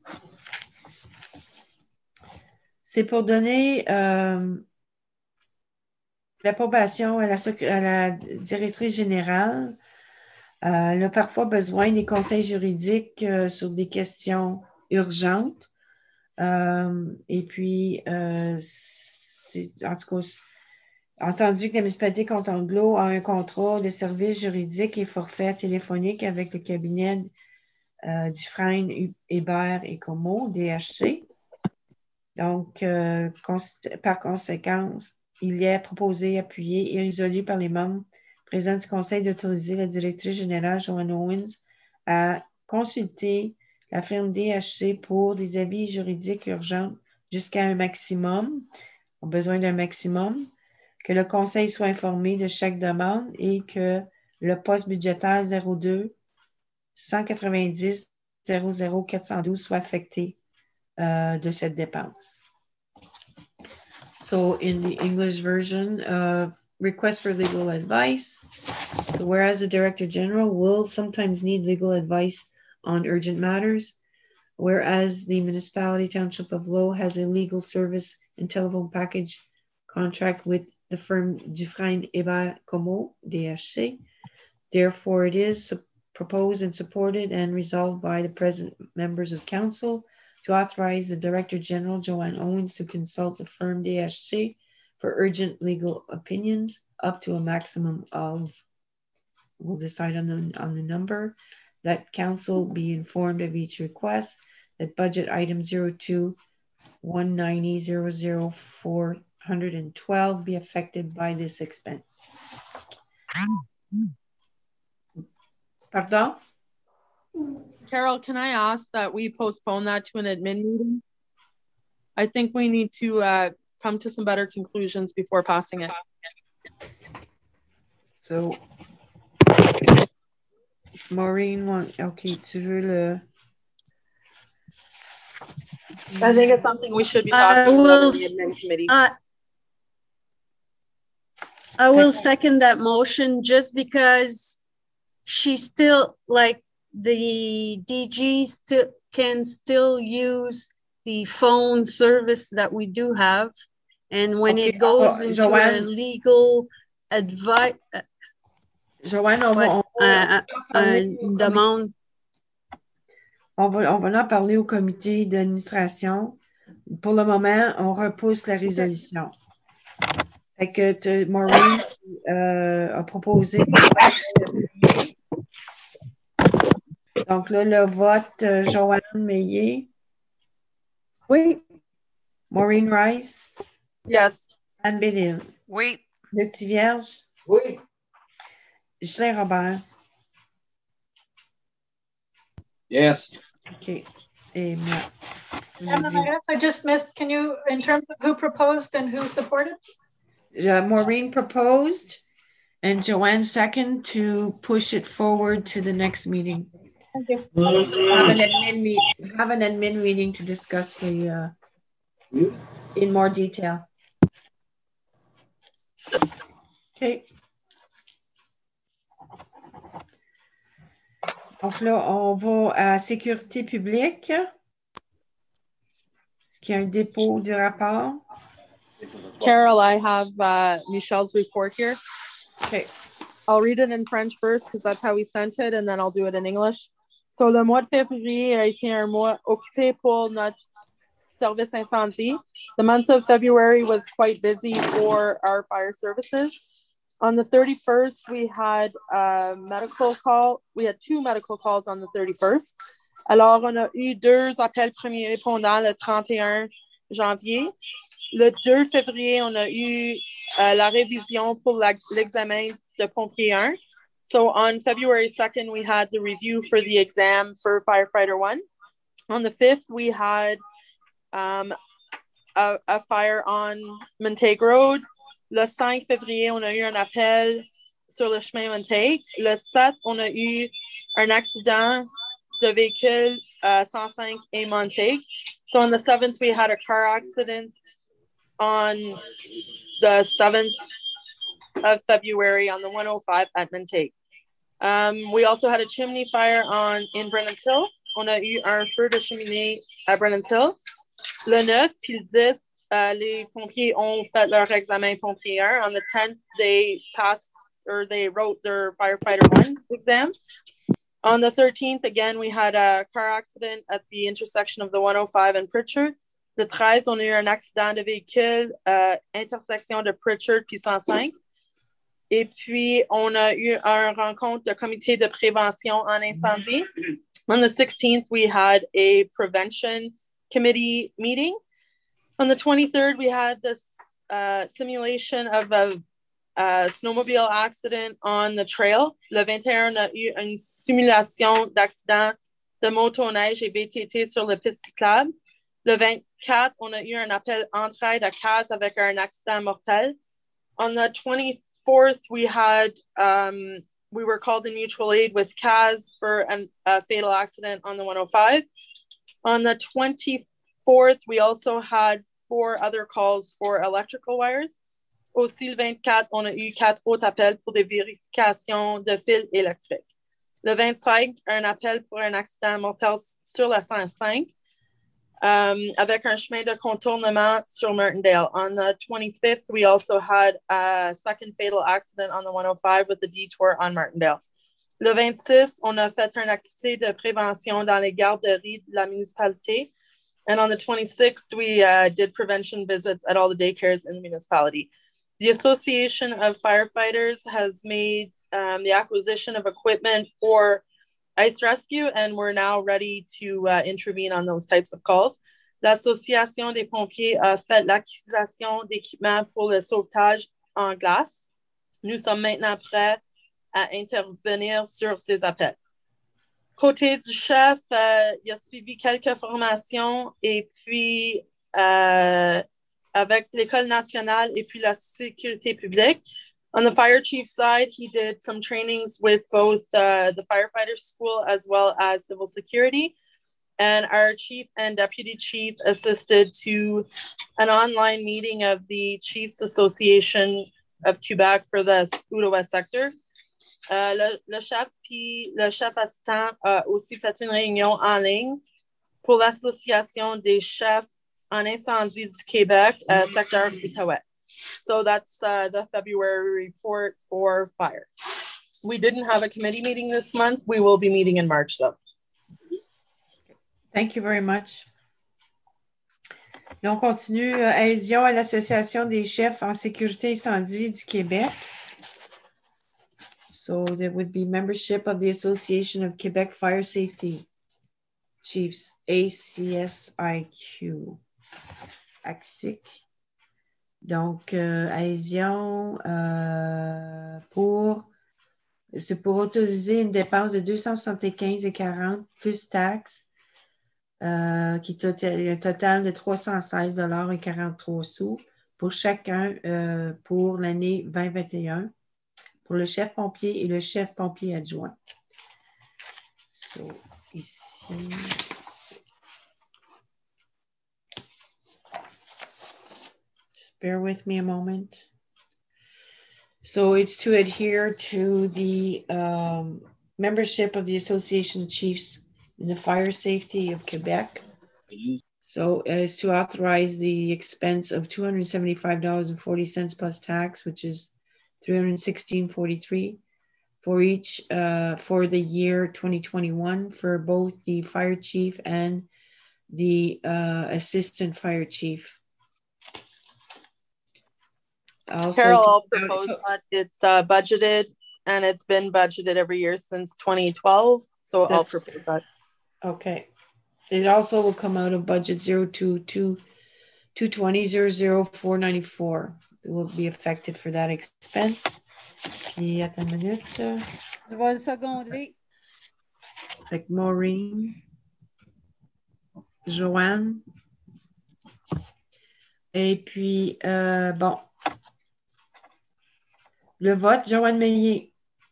c'est pour donner euh, l'approbation à la, à la directrice générale. Euh, elle a parfois besoin des conseils juridiques euh, sur des questions urgentes. Euh, et puis, euh, c'est, en tout cas, entendu que la municipalité Conte-Anglo a un contrat de service juridique et forfait téléphonique avec le cabinet euh, Dufresne, Hébert et Como, D H C. Donc, euh, par conséquent, il est proposé, appuyé et résolu par les membres présents du Conseil d'autoriser la directrice générale Joanne Owens à consulter la firme D H C pour des avis juridiques urgents jusqu'à un maximum, ont besoin d'un maximum, que le Conseil soit informé de chaque demande et que le poste budgétaire zéro deux cent quatre-vingt-dix zéro zéro quatre cent douze soit affecté uh, de cette dépense. So in the English version, uh, request for legal advice. So whereas the Director General will sometimes need legal advice on urgent matters, whereas the Municipality Township of Low has a legal service and telephone package contract with the firm Dufresne Hébert Como, D H C. Therefore, it is proposed and supported and resolved by the present members of council to authorize the Director General, Joanne Owens, to consult the firm D H C for urgent legal opinions up to a maximum of, we'll decide on the, on the number, that council be informed of each request, that budget item zero two one nine zero zero four one two be affected by this expense. Pardon? Carol, can I ask that we postpone that to an admin meeting? I think we need to uh, come to some better conclusions before passing it. So, Maureen, okay, tu veux le... I think it's something we should be talking will, about in the admin committee. Uh, I will second that motion just because she still, like, the D G still can still use the phone service that we do have. And when okay, it goes uh, into Joanne, a legal advice, Joanne, on va, on va, uh, uh, demande. On va, on va en parler au comité d'administration. Pour le moment, on repousse la résolution. Fait que te, Maureen euh, a proposé. Donc là, le vote, euh, Joanne Meillet. Oui. Maureen Rice. Yes. Anne Bédil. Oui. Luc Tivierge. Oui. Ghislain Robert. Yes. Okay. Et moi. I guess I just missed, can you, in terms of who proposed and who supported? Uh, Maureen proposed and Joanne second to push it forward to the next meeting. Thank you. Have an admin meeting, have an admin meeting to discuss the uh, in more detail. Okay. Donc là, on va à sécurité publique. Est-ce qu'il y a un dépôt du rapport? Carol, I have uh, Michelle's report here. Okay. I'll read it in French first because that's how we sent it, and then I'll do it in English. So, le mois de février a été un mois occupé pour notre service incendie. The month of February was quite busy for our fire services. On the thirty-first, we had a medical call. We had two medical calls on the thirty-first. Alors, on a eu deux appels premiers répondants le trente et un janvier. Le deux février, on a eu uh, la révision pour l'examen de pompier un. So on February second, we had the review for the exam for firefighter one. On the fifth, we had um, a, a fire on Montague Road. Le cinq février, on a eu un appel sur le chemin Montague. Le sept, on a eu un accident de véhicule uh, cent cinq et Montague. So on the seventh, we had a car accident on the seventh of February on the one oh five at Montague. Um, we also had a chimney fire on in Brennan's Hill. On a eu un feu de cheminée à Brennan's Hill. Le neuf puis le dix, uh, les pompiers ont fait leur examen pompier un. On the tenth, they passed or they wrote their firefighter one exam. On the thirteenth, again, we had a car accident at the intersection of the one oh five and Pritchard. Le treize, on a eu un accident de véhicule, euh, intersection de Pritchard puis cent cinq. Et puis, on a eu un rencontre de comité de prévention en incendie. On the sixteenth, we had a prevention committee meeting. On the twenty-third, we had this uh, simulation of a, a snowmobile accident on the trail. Le vingt et un, on a eu une simulation d'accident de motoneige et V T T sur la piste cyclable. Le vingt-quatre, on a eu un appel entraide à C A S avec un accident mortel. On the twenty-fourth, we had, um, we were called in mutual aid with C A S for an, a fatal accident on the one oh five. On the twenty-fourth, we also had four other calls for electrical wires. Aussi, le vingt-quatre, on a eu quatre autres appels pour des vérifications de fils électriques. Le vingt-cinq, un appel pour un accident mortel sur la cent cinq. Um, avec un chemin de contournement sur Martindale. On the twenty-fifth, we also had a second fatal accident on the one oh five with a detour on Martindale. Le vingt-six, on a fait une activité de prévention dans les garderies de la municipalité. And on the twenty-sixth, we uh, did prevention visits at all the daycares in the municipality. The Association of Firefighters has made um, the acquisition of equipment for ice rescue, and we're now ready to uh, intervene on those types of calls. L'Association des pompiers a fait l'acquisition d'équipements pour le sauvetage en glace. Nous sommes maintenant prêts à intervenir sur ces appels. Côté du chef, euh, il a suivi quelques formations et puis euh, avec l'École nationale et puis la sécurité publique. On the fire chief side, he did some trainings with both uh, the firefighter school as well as civil security. And our chief and deputy chief assisted to an online meeting of the Chiefs Association of Quebec for the Outaouais sector. Uh, le, le chef puis le chef assistant a aussi fait une réunion en ligne pour l'Association des chefs en incendie du Québec, uh, secteur Outaouais. So that's uh, the February report for fire. We didn't have a committee meeting this month. We will be meeting in March, though. Thank you very much. Et on continue. Euh, adhésion à l'Association des chefs en sécurité incendie du Québec. So there would be membership of the Association of Quebec Fire Safety Chiefs, A C S I Q, A C I C. Donc, euh, adhésion euh, pour, c'est pour autoriser une dépense de deux cent soixante-quinze et quarante plus taxes, euh, qui est un total de trois cent seize dollars et quarante-trois sous pour chacun euh, pour l'année vingt vingt et un, pour le chef pompier et le chef pompier adjoint. So, ici. Bear with me a moment. So it's to adhere to the um, membership of the Association of Chiefs in the Fire Safety of Quebec. So uh, it's to authorize the expense of two hundred seventy-five dollars and forty cents plus tax, which is three hundred sixteen dollars and forty-three cents for each uh, for the year twenty twenty-one for both the fire chief and the uh, assistant fire chief. Also, Carol, I'll propose so, that it's uh, budgeted, and it's been budgeted every year since twenty twelve. So I'll propose that. Okay. It also will come out of budget zero two two two twenty zero zero four ninety four. It will be affected for that expense. Puis, attends une minute. Je vais le seconder. Avec Maureen, Joanne. Et puis, euh, bon. Le vote, Joanne Meillet.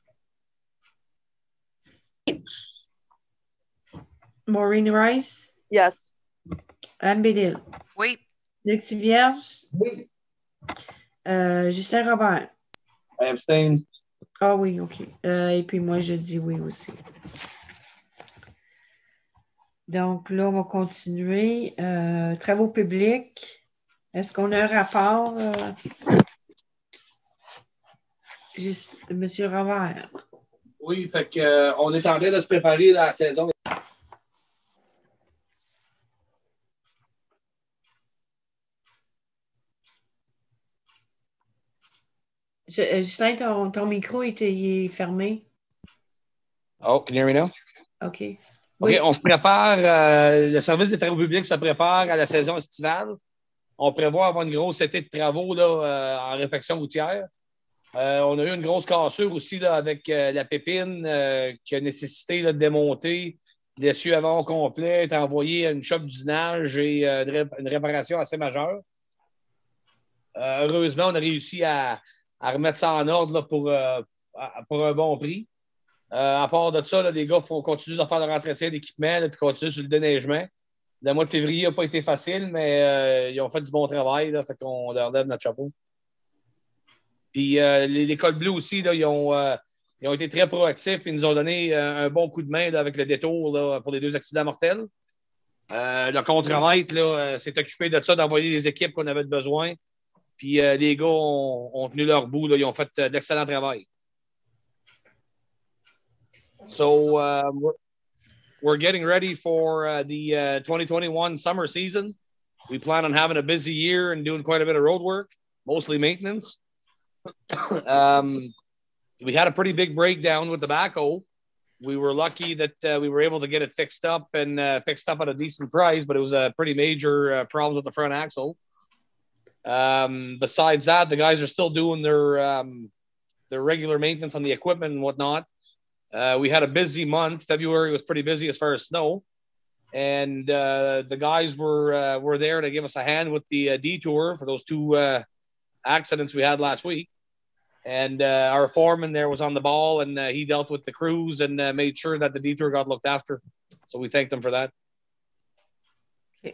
Maureen Rice. Yes. Anne Bédil. Oui. Luc Tivierge. Oui. Euh, Justin Robert. I abstain. Ah oui, OK. Euh, et puis moi, je dis oui aussi. Donc là, on va continuer. Euh, travaux publics. Est-ce qu'on a un rapport? Euh, juste, M. Robert. Oui, fait que, euh, on est en train de se préparer dans la saison. Je- euh, Justin, ton, ton micro était, il est fermé. Oh, can you hear me now? OK. OK, Oui. on se prépare. Euh, le service des travaux publics se prépare à la saison estivale. On prévoit avoir une grosse été de travaux là, euh, en réfection routière. Euh, on a eu une grosse cassure aussi là, avec euh, la pépine euh, qui a nécessité là, de démonter, l'essuie avant au complet, être envoyé à une shop d'usinage et euh, une, ré- une réparation assez majeure. Euh, heureusement, on a réussi à, à remettre ça en ordre là, pour, euh, à- pour un bon prix. Euh, à part de ça, là, les gars faut continuer à faire leur entretien d'équipement et continuer sur le déneigement. Le mois de février n'a pas été facile, mais euh, ils ont fait du bon travail. Là, fait qu'on leur lève notre chapeau. Puis euh, les- l'école bleue aussi, là, ils, ont, euh, ils ont été très proactifs et nous ont donné euh, un bon coup de main là, avec le détour là, pour les deux accidents mortels. Euh, le contre-maître là, euh, s'est occupé de ça, d'envoyer les équipes qu'on avait besoin. Puis euh, les gars ont, ont tenu leur bout. Là, ils ont fait euh, d'excellent travail. So uh, we're, we're getting ready for uh, the uh, twenty twenty-one summer season. We plan on having a busy year and doing quite a bit of road work, mostly maintenance. um, we had a pretty big breakdown with the backhoe. We were lucky that uh, we were able to get it fixed up and uh, fixed up at a decent price, but it was a pretty major uh, problems with the front axle. Um, besides that, the guys are still doing their um, their regular maintenance on the equipment and whatnot. Uh, we had a busy month. February was pretty busy as far as snow, and uh, the guys were uh, were there to give us a hand with the uh, detour for those two uh, accidents we had last week. And uh, our foreman there was on the ball, and uh, he dealt with the crews and uh, made sure that the detour got looked after. So we thank them for that. Okay.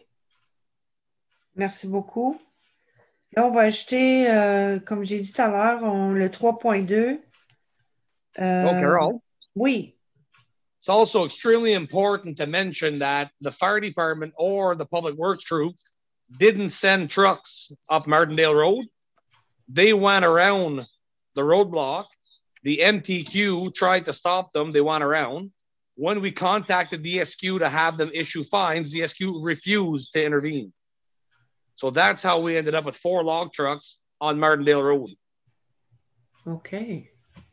Merci beaucoup. Là, on va ajouter, euh, comme j'ai dit tout à l'heure, on- le trois point deux. Euh, Oh, Carol. Oui. It's also extremely important to mention that the fire department or the public works crew didn't send trucks up Martindale Road. They went around the roadblock. The M T Q tried to stop them. They went around. When we contacted the S Q to have them issue fines, the S Q refused to intervene. So that's how we ended up with four log trucks on Martindale Road. OK.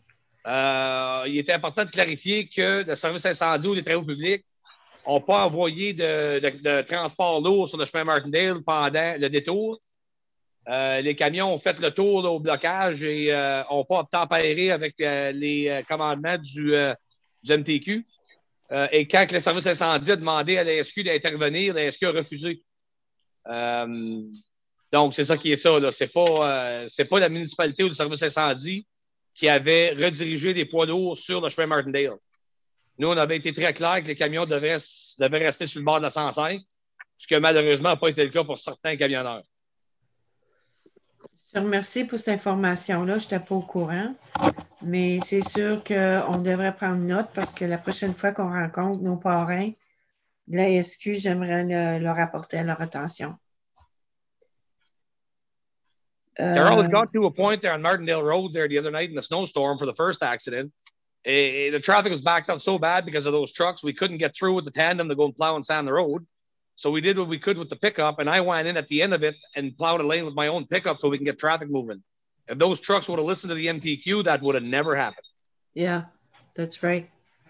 Euh, il est important de clarifier que le service incendie ou les travaux publics n'ont pas envoyé de, de, de transport lourd sur le chemin Martindale pendant le détour. Euh, les camions ont fait le tour là, au blocage et n'ont euh, pas obtempéré avec euh, les euh, commandements du, euh, du M T Q. Euh, et quand le service incendie a demandé à la S Q d'intervenir, la S Q a refusé. Euh, donc, c'est ça qui est ça. Ce n'est pas, euh, c'est pas la municipalité ou le service incendie qui avait redirigé des poids lourds sur le chemin Martindale. Nous, on avait été très clair que les camions devaient, devaient rester sur le bord de la cent cinq, ce qui malheureusement n'a pas été le cas pour certains camionneurs. Je te remercie pour cette information-là. Je n'étais pas au courant. Mais c'est sûr qu'on devrait prendre note parce que la prochaine fois qu'on rencontre nos parrains de la S Q, j'aimerais le, leur apporter à leur attention. Carol had got to a point there on Martindale Road there the other night in the snowstorm for the first accident. Uh, the traffic was backed up so bad because of those trucks. We couldn't get through with the tandem to go and plow and sand the road. So we did what we could with the pickup, and I went in at the end of it and plowed a lane with my own pickup so we can get traffic moving. If those trucks would have listened to the M T Q, that would have never happened. Yeah, that's right.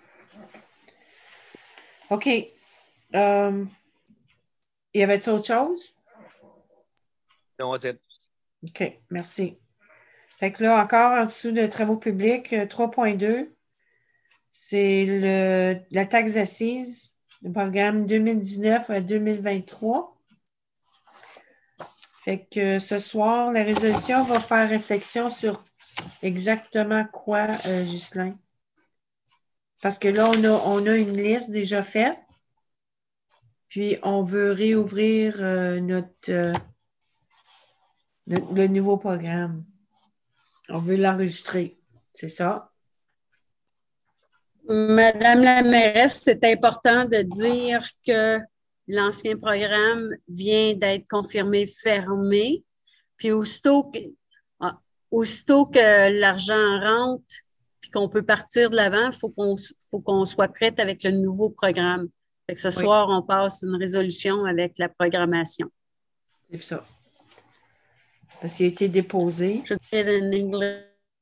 OK. Um, y avait-il autre chose? No, that's it. OK, merci. Fait que là, encore en dessous de travaux publics, trois point deux, c'est le, la taxe d'assises, le programme deux mille dix-neuf à deux mille vingt-trois. Fait que ce soir, la résolution va faire réflexion sur exactement quoi, euh, Ghislain? Parce que là, on a, on a une liste déjà faite, puis on veut réouvrir euh, notre, euh, le, le nouveau programme. On veut l'enregistrer, c'est ça? Madame la mairesse, c'est important de dire que l'ancien programme vient d'être confirmé fermé. Puis aussitôt que, aussitôt que l'argent rentre puis qu'on peut partir de l'avant, il faut qu'on, faut qu'on soit prête avec le nouveau programme. Fait que ce Oui. soir, on passe une résolution avec la programmation. C'est ça. Parce qu'il a été déposé. Je vais dire in English.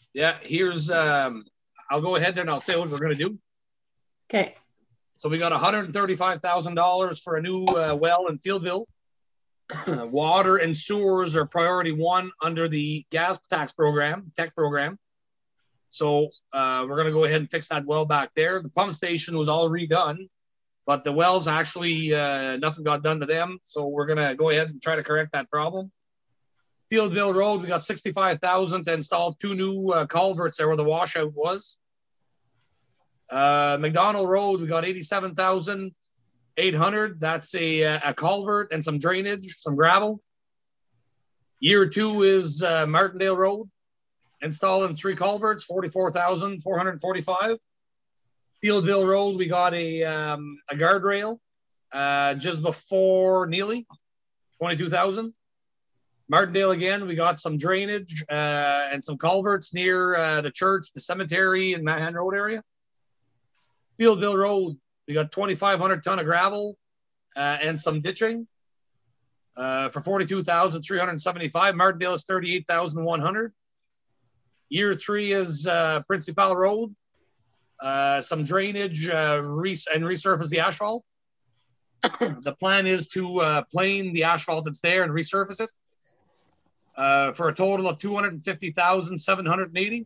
Yeah, here's, um, I'll go ahead and I'll say what we're going to do. Okay. So we got one hundred thirty-five thousand dollars for a new uh, well in Fieldville. Water and sewers are priority one under the gas tax program, tech program. So uh, we're going to go ahead and fix that well back there. The pump station was all redone, but the wells actually, uh, nothing got done to them. So we're going to go ahead and try to correct that problem. Fieldville Road, we got sixty-five thousand to install two new uh, culverts there where the washout was. Uh, McDonald Road, we got eighty-seven thousand eight hundred. That's a, a culvert and some drainage, some gravel. Year two is uh, Martindale Road, installing three culverts, forty-four thousand four hundred forty-five. Fieldville Road, we got a, um, a guardrail uh, just before Neely, twenty-two thousand. Martindale again, we got some drainage uh, and some culverts near uh, the church, the cemetery, and Mahan Road area. Fieldville Road, we got twenty-five hundred ton of gravel uh, and some ditching uh, for forty-two thousand three hundred seventy-five. Martindale is thirty-eight thousand one hundred. Year three is uh, Principal Road, uh, some drainage uh, res and resurface the asphalt. The plan is to uh, plane the asphalt that's there and resurface it. Uh, for a total of two hundred fifty thousand seven hundred eighty.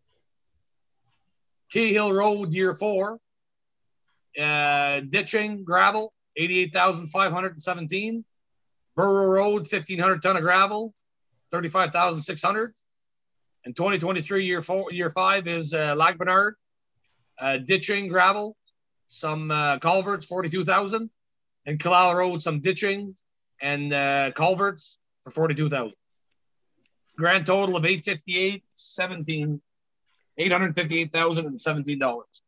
Cahill Road, year four, uh, ditching, gravel, eighty-eight thousand five hundred seventeen. Burrow Road, fifteen hundred ton of gravel, thirty-five thousand six hundred. And twenty twenty-three, year four, year five is uh, Lac Bernard, uh, ditching, gravel, some uh, culverts, forty-two thousand. And Killala Road, some ditching and uh, culverts for forty-two thousand. Grand total of eight fifty-eight seventeen, eight hundred fifty-eight thousand seventeen dollars.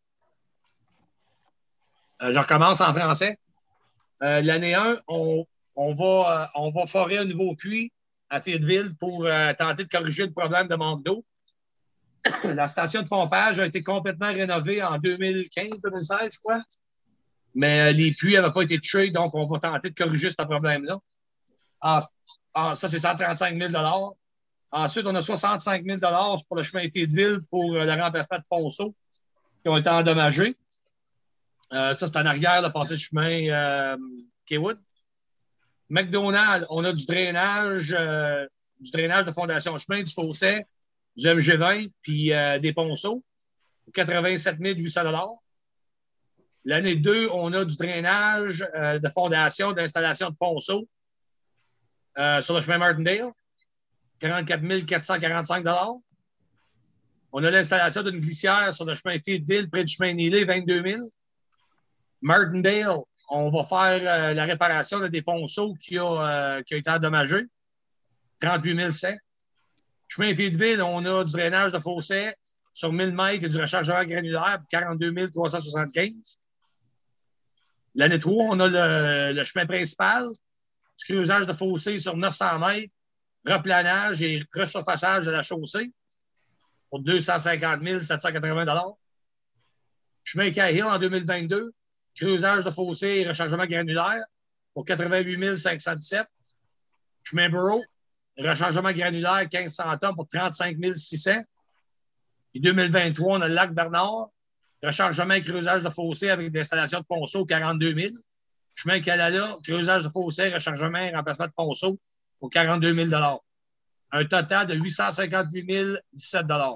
Euh, je recommence en français. Euh, L'année un, on, on, va, euh, on va forer un nouveau puits à Fieldville pour euh, tenter de corriger le problème de manque d'eau. La station de pompage a été complètement rénovée en deux mille quinze deux mille seize, je crois. Mais euh, les puits n'avaient pas été touchés, donc on va tenter de corriger ce problème-là. Ah, ah, ça, c'est cent trente-cinq mille dollars. Ensuite, on a soixante-cinq mille dollars pour le chemin Fieldville pour euh, le remplacement de ponceaux qui ont été endommagés. Euh, ça, c'est en arrière, le passé de chemin euh, Kaywood. McDonald's, on a du drainage, euh, du drainage de fondation chemin, du fossé, du M G vingt, puis euh, des ponceaux. quatre-vingt-sept mille huit cents dollars. L'année deux, on a du drainage euh, de fondation, d'installation de ponceaux euh, sur le chemin Martindale. quarante-quatre mille quatre cent quarante-cinq dollars. On a l'installation d'une glissière sur le chemin Fieldville, près du chemin Neely, vingt-deux mille. Martindale, on va faire euh, la réparation de des ponceaux qui a, euh, qui a été endommagé, trente-huit mille cent. Chemin Fieldville, on a du drainage de fossé sur mille mètres et du rechargement granulaire, quarante-deux mille trois cent soixante-quinze. L'année trois, on a le, le chemin principal, du creusage de fossé sur neuf cents mètres, replanage et resurfaçage de la chaussée pour deux cent cinquante mille sept cent quatre-vingts dollars. Chemin Cahill en deux mille vingt-deux, creusage de fossé et rechargement granulaire pour quatre-vingt-huit mille cinq cent dix-sept. Chemin Burrow, rechargement granulaire quinze cents tonnes pour trente-cinq mille six cents. Et deux mille vingt-trois, on a le Lac Bernard, rechargement et creusage de fossé avec l'installation de ponceaux quarante-deux mille. Chemin Kalala, creusage de fossé, rechargement et remplacement de ponceaux pour quarante-deux mille dollars. Un total de huit cent cinquante-huit mille dix-sept dollars.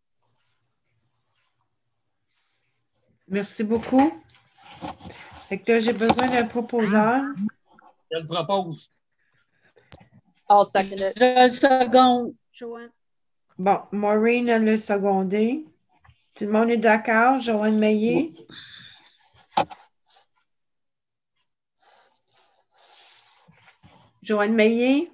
Merci beaucoup. Fait que là, j'ai besoin d'un proposeur. Je le propose. I'll second it. Je le seconde, Joanne. Bon, Maureen a le secondé. Tout le monde est d'accord? Joanne Meillet? Joanne Meillet?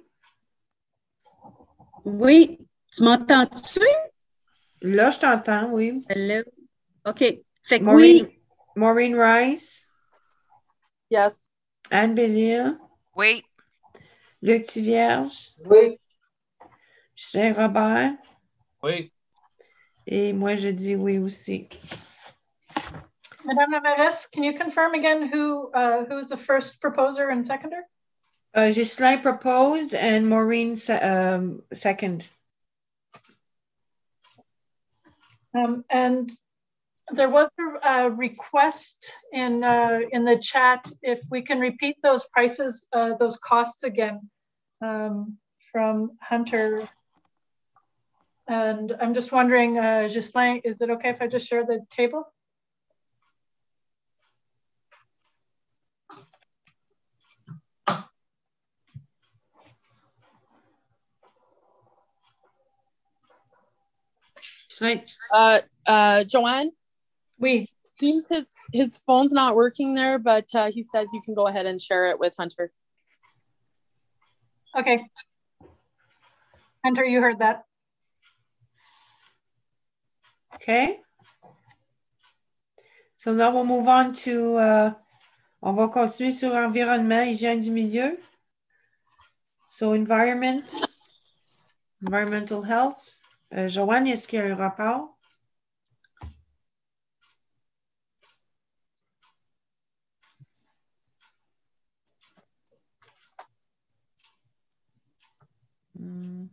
Oui. Tu m'entends-tu? Là, je t'entends, oui. Hello. OK. Fait que Maureen, oui. Maureen Rice? Yes. Anne Bellil? Oui. Luc Tivierge? Oui. Justin Robert? Oui. Et moi, je dis oui aussi. Madame la Mairesse, can you confirm again who uh, who is the first proposer and seconder? Uh, Ghislain proposed and Maureen se um, second. Um, and there was a, a request in uh, in the chat if we can repeat those prices, uh, those costs again um, from Hunter. And I'm just wondering, uh, Ghislain, is it okay if I just share the table? Uh, uh, Joanne? Oui. Seems his, his phone's not working there, but uh, he says you can go ahead and share it with Hunter. Okay. Hunter, you heard that. Okay. So now we'll move on to, uh, on va continuer sur environnement, hygiène du milieu. So environment, environmental health. Euh, Joanne, est-ce qu'il y a un rapport? Hmm.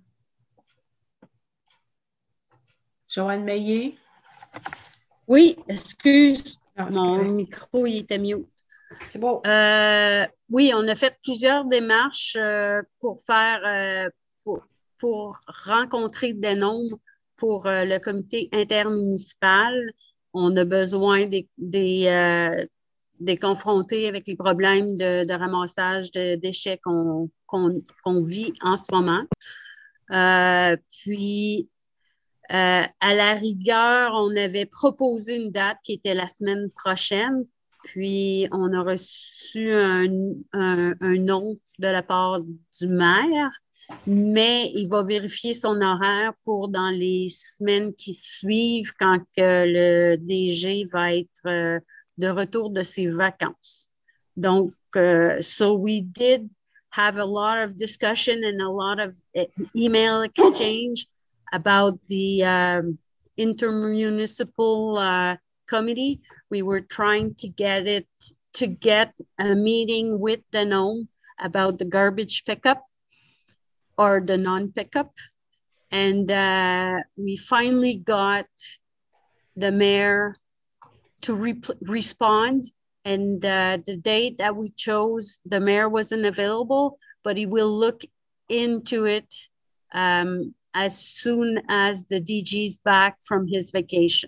Joanne Meillet? Oui, excuse, Non, c'est mon correct. micro, il était mute. C'est bon. Euh, oui, on a fait plusieurs démarches euh, pour faire, euh, pour, pour rencontrer des nombres pour euh, le comité intermunicipal. On a besoin des, des, euh, des confronter avec les problèmes de, de ramassage de déchets qu'on qu'on, qu'on vit en ce moment. Euh, puis, euh, à la rigueur, on avait proposé une date qui était la semaine prochaine. Puis, on a reçu un, un, un nom de la part du maire, mais il va vérifier son horaire pour dans les semaines qui suivent quand que le D G va être euh, de retour de ses vacances. Donc, uh, so we did have a lot of discussion and a lot of email exchange about the um, intermunicipal uh, committee. We were trying to get it to get a meeting with the N O M about the garbage pickup or the non-pickup. And uh, we finally got the mayor to re respond. And uh, the date that we chose, the mayor wasn't available, but he will look into it um, as soon as the D G's back from his vacation.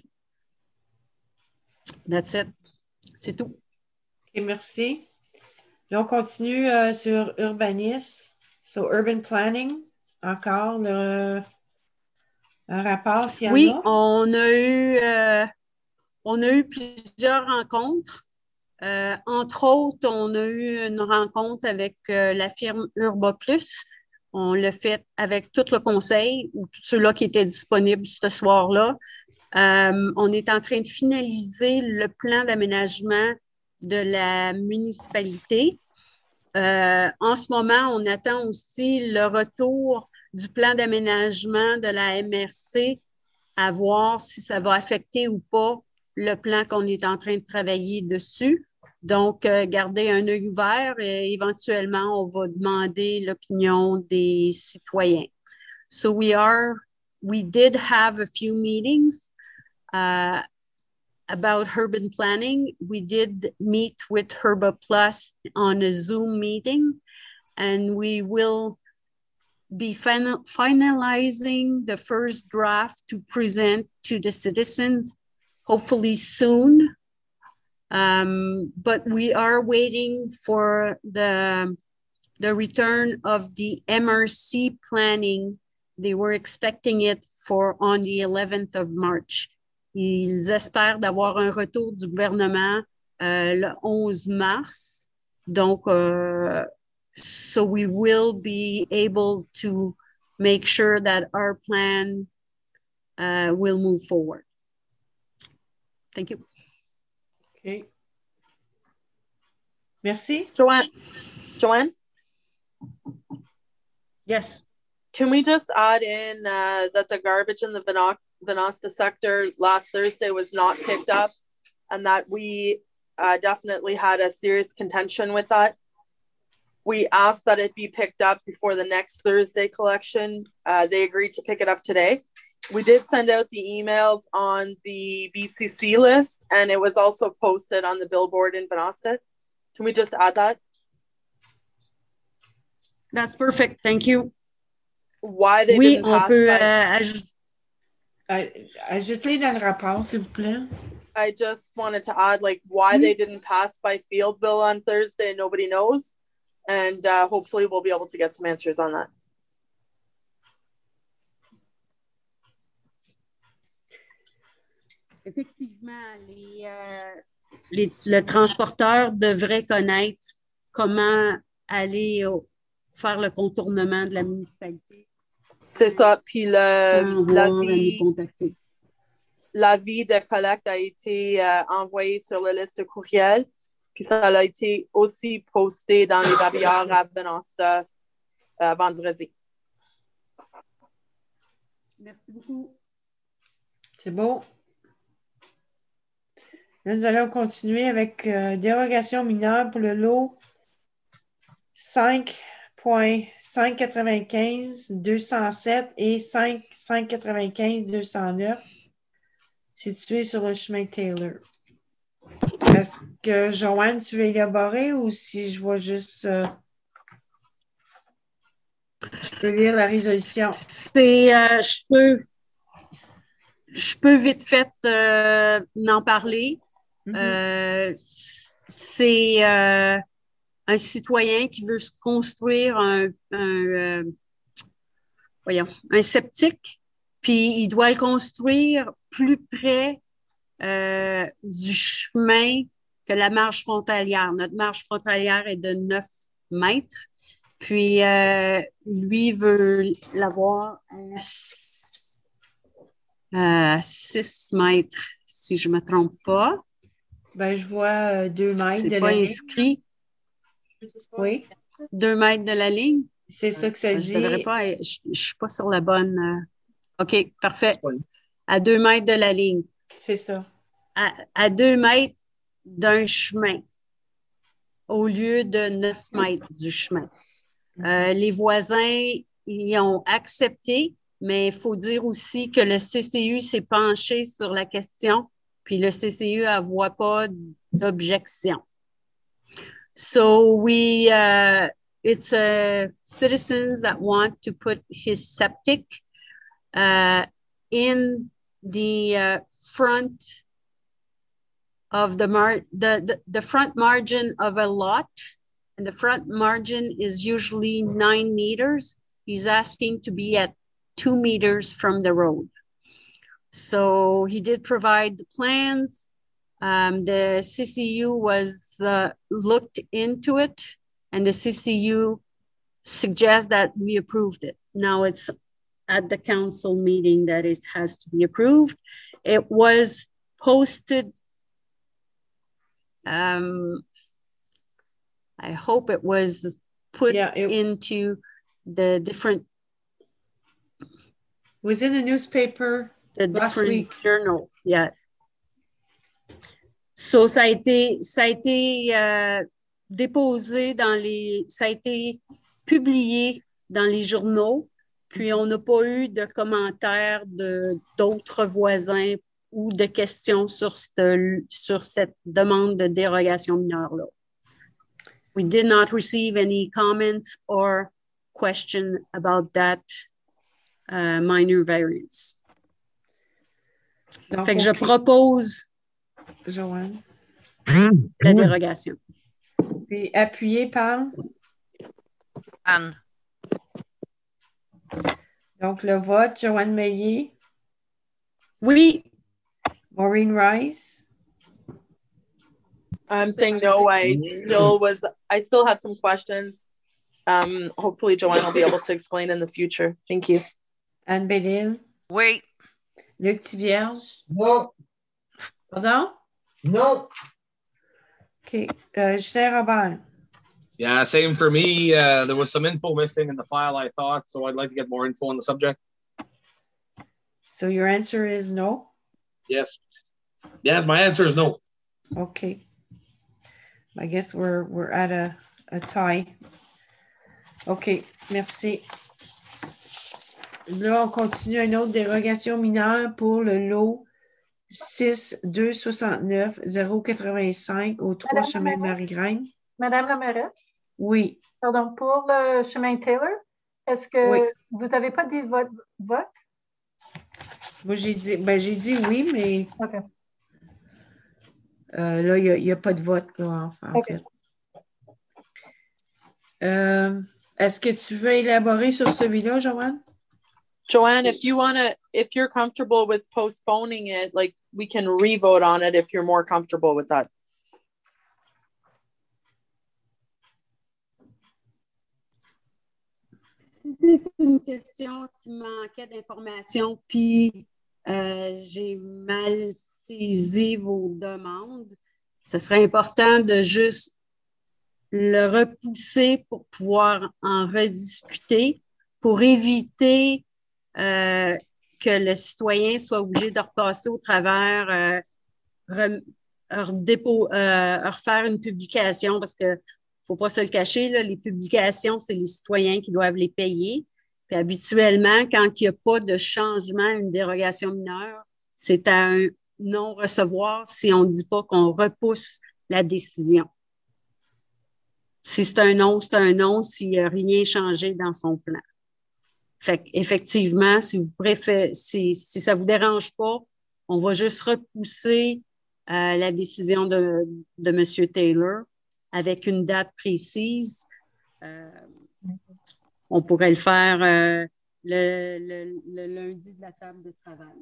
That's it. C'est tout. OK, merci. Et on continue euh, sur urbanisme. So, urban planning, encore le, un rapport s'il y en oui, a. on a eu, euh, on a eu plusieurs rencontres. Euh, entre autres, on a eu une rencontre avec euh, la firme Urba Plus. On l'a fait avec tout le conseil ou tous ceux-là qui étaient disponibles ce soir-là. Euh, on est en train de finaliser le plan d'aménagement de la municipalité. Euh, en ce moment, on attend aussi le retour du plan d'aménagement de la M R C à voir si ça va affecter ou pas le plan qu'on est en train de travailler dessus. Donc, euh, gardez un œil ouvert et éventuellement, on va demander l'opinion des citoyens. So we are, we did have a few meetings uh, about urban planning. We did meet with Herba Plus on a Zoom meeting, and we will be final, finalizing the first draft to present to the citizens, hopefully soon. Um, but we are waiting for the, the return of the M R C planning. They were expecting it for on the eleventh of March. Ils espèrent d'avoir un retour du gouvernement euh, le onze mars. Donc, uh, so we will be able to make sure that our plan uh, will move forward. Thank you. OK. Merci. Joanne, Joanne? Yes. Can we just add in uh, that the garbage in the Vino Venosta sector last Thursday was not picked up, and that we uh, definitely had a serious contention with that? We asked that it be picked up before the next Thursday collection. Uh, they agreed to pick it up today. we did send out the emails on the B C C list, and it was also posted on the billboard in Venosta. Can we just add that? That's perfect. Thank you. Why they Oui, didn't on pass peut by, euh, ajouter. Ajoutez dans le rapport, s'il vous plaît. I just wanted to add like why they didn't pass by Fieldville on Thursday. Nobody knows. And uh, hopefully we'll be able to get some answers on that. Effectivement, les, euh, les, le transporteur devrait connaître comment aller au, faire le contournement de la municipalité. C'est ça. Puis le, l'avis, contacter. l'avis de collecte a été euh, envoyé sur la liste de courriel. Puis ça a été aussi posté dans les babilleurs à Venosta euh, vendredi. Merci beaucoup. C'est beau. Là, nous allons continuer avec euh, dérogation mineure pour le lot cinq point cinq cent quatre-vingt-quinze deux cent sept et cinq point cinq cent quatre-vingt-quinze deux cent neuf situés sur le chemin Taylor. Est-ce que, Joanne, tu veux élaborer ou si je vois juste... Euh, je peux lire la résolution? C'est... Euh, je peux... Je peux vite fait euh, en parler. Mm-hmm. euh, c'est euh, un citoyen qui veut se construire un, un euh, voyons, un septique, puis il doit le construire plus près euh, du chemin que la marge frontalière. Notre marge frontalière est de neuf mètres, puis euh, lui veut l'avoir à six mètres, si je ne me trompe pas. Ben, je vois deux mètres c'est de pas la inscrit. ligne. Oui. Deux mètres de la ligne. C'est ça que ça je dit. Devrais pas, je ne suis pas sur la bonne. Euh... OK, parfait. À deux mètres de la ligne. C'est ça. À, à deux mètres d'un chemin au lieu de neuf mètres du chemin. Euh, les voisins y ont accepté, mais il faut dire aussi que le C C U s'est penché sur la question, puis le C C U ne voit pas d'objection. So we, uh, it's uh, citizens that want to put his septic uh, in the uh, front of the, mar the, the, the front margin of a lot. And the front margin is usually nine meters. He's asking to be at two meters from the road. So he did provide the plans. Um, the C C U was uh, looked into it, and the C C U suggests that we approved it. Now it's at the council meeting that it has to be approved. It was posted. Um, I hope it was put yeah, it into the different. Was in the newspaper the last different week. Journal, yeah. So, ça a été, ça a été euh, déposé dans les, ça a été publié dans les journaux, puis on n'a pas eu de commentaires de d'autres voisins ou de questions sur, cette, sur cette demande de dérogation mineure-là. We did not receive any comments or question about that uh, minor variance. Donc, fait que okay. je propose Joanne. La dérogation. Puis appuyé par Anne. Donc le vote, Joanne Meillet. Oui. Maureen Rice. I'm saying no. I still was. I still had some questions. Um, hopefully, Joanne will be able to explain in the future. Thank you. Anne Bellil. Oui. Luc Tivierge. Non. Pardon? No. Okay. Uh, Justin Robert. Yeah, same for me. Uh, there was some info missing in the file, I thought, so I'd like to get more info on the subject. So your answer is no? Yes. Yes, my answer is no. Okay. I guess we're we're at a, a tie. Okay, merci. là, on continue une autre dérogation mineure pour le lot six deux soixante-neuf zéro quatre-vingt-cinq au trois Madame chemin la mairesse? Marie-Graine. Madame la mairesse, Oui, pardon, pour le chemin Taylor, est-ce que Oui. vous n'avez pas dit votre vote? moi j'ai dit, ben j'ai dit oui, mais OK. euh, là, il n'y a, a pas de vote, là, en, en OK. fait. Euh, Est-ce que tu veux élaborer sur celui-là, Joanne? Joanne, if you want to, if you're comfortable with postponing it, like we can re-vote on it if you're more comfortable with that. Si c'est une question qui manquait d'informations, puis euh, j'ai mal saisi vos demandes, ce serait important de juste le repousser pour pouvoir en rediscuter, pour éviter euh, que le citoyen soit obligé de repasser au travers, euh, re, redépo, euh, refaire une publication, parce que faut pas se le cacher, là, les publications, c'est les citoyens qui doivent les payer. Puis habituellement, quand il n'y a pas de changement, une dérogation mineure, c'est à un non-recevoir si on ne dit pas qu'on repousse la décision. Si c'est un non, c'est un non s'il n'y a rien changé dans son plan. Fait qu'effectivement, si vous préférez, si, si ça ne vous dérange pas, on va juste repousser euh, la décision de, de M. Taylor avec une date précise. Euh, on pourrait le faire euh, le, le, le lundi de la table de travail.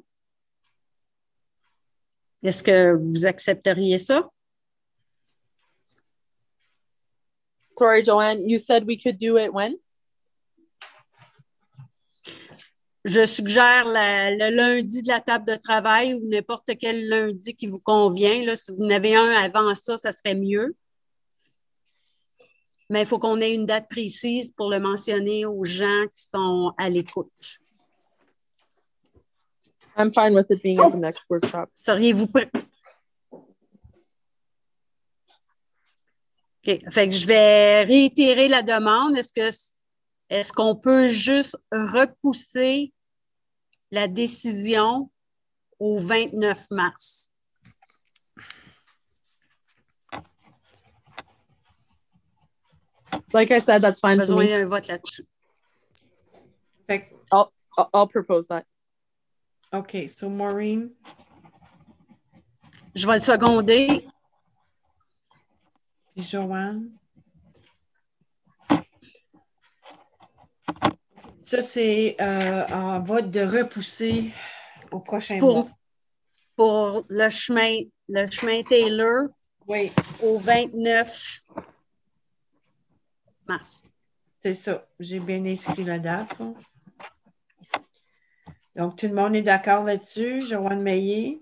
Est-ce que vous accepteriez ça? Sorry, Joanne, you said we could do it when? Je suggère la, le lundi de la table de travail ou n'importe quel lundi qui vous convient. Là, si vous en avez un avant ça, ça serait mieux. Mais il faut qu'on ait une date précise pour le mentionner aux gens qui sont à l'écoute. I'm fine with it being at the next workshop. Seriez-vous prêt? OK. Fait que je vais réitérer la demande. Est-ce que est-ce qu'on peut juste repousser la décision au vingt-neuf mars? Like I said, that's fine for Besoin me. d'un vote là-dessus. Fait que- I'll, I'll I'll propose that. OK, so Maureen, Je vais le seconder. puis Joanne. Ça, c'est euh, en vote de repousser au prochain Pour, mois. pour le chemin, le chemin Taylor Oui, au vingt-neuf mars. c'est ça. J'ai bien inscrit la date, là. Donc, tout le monde est d'accord là-dessus. Joanne Meillet,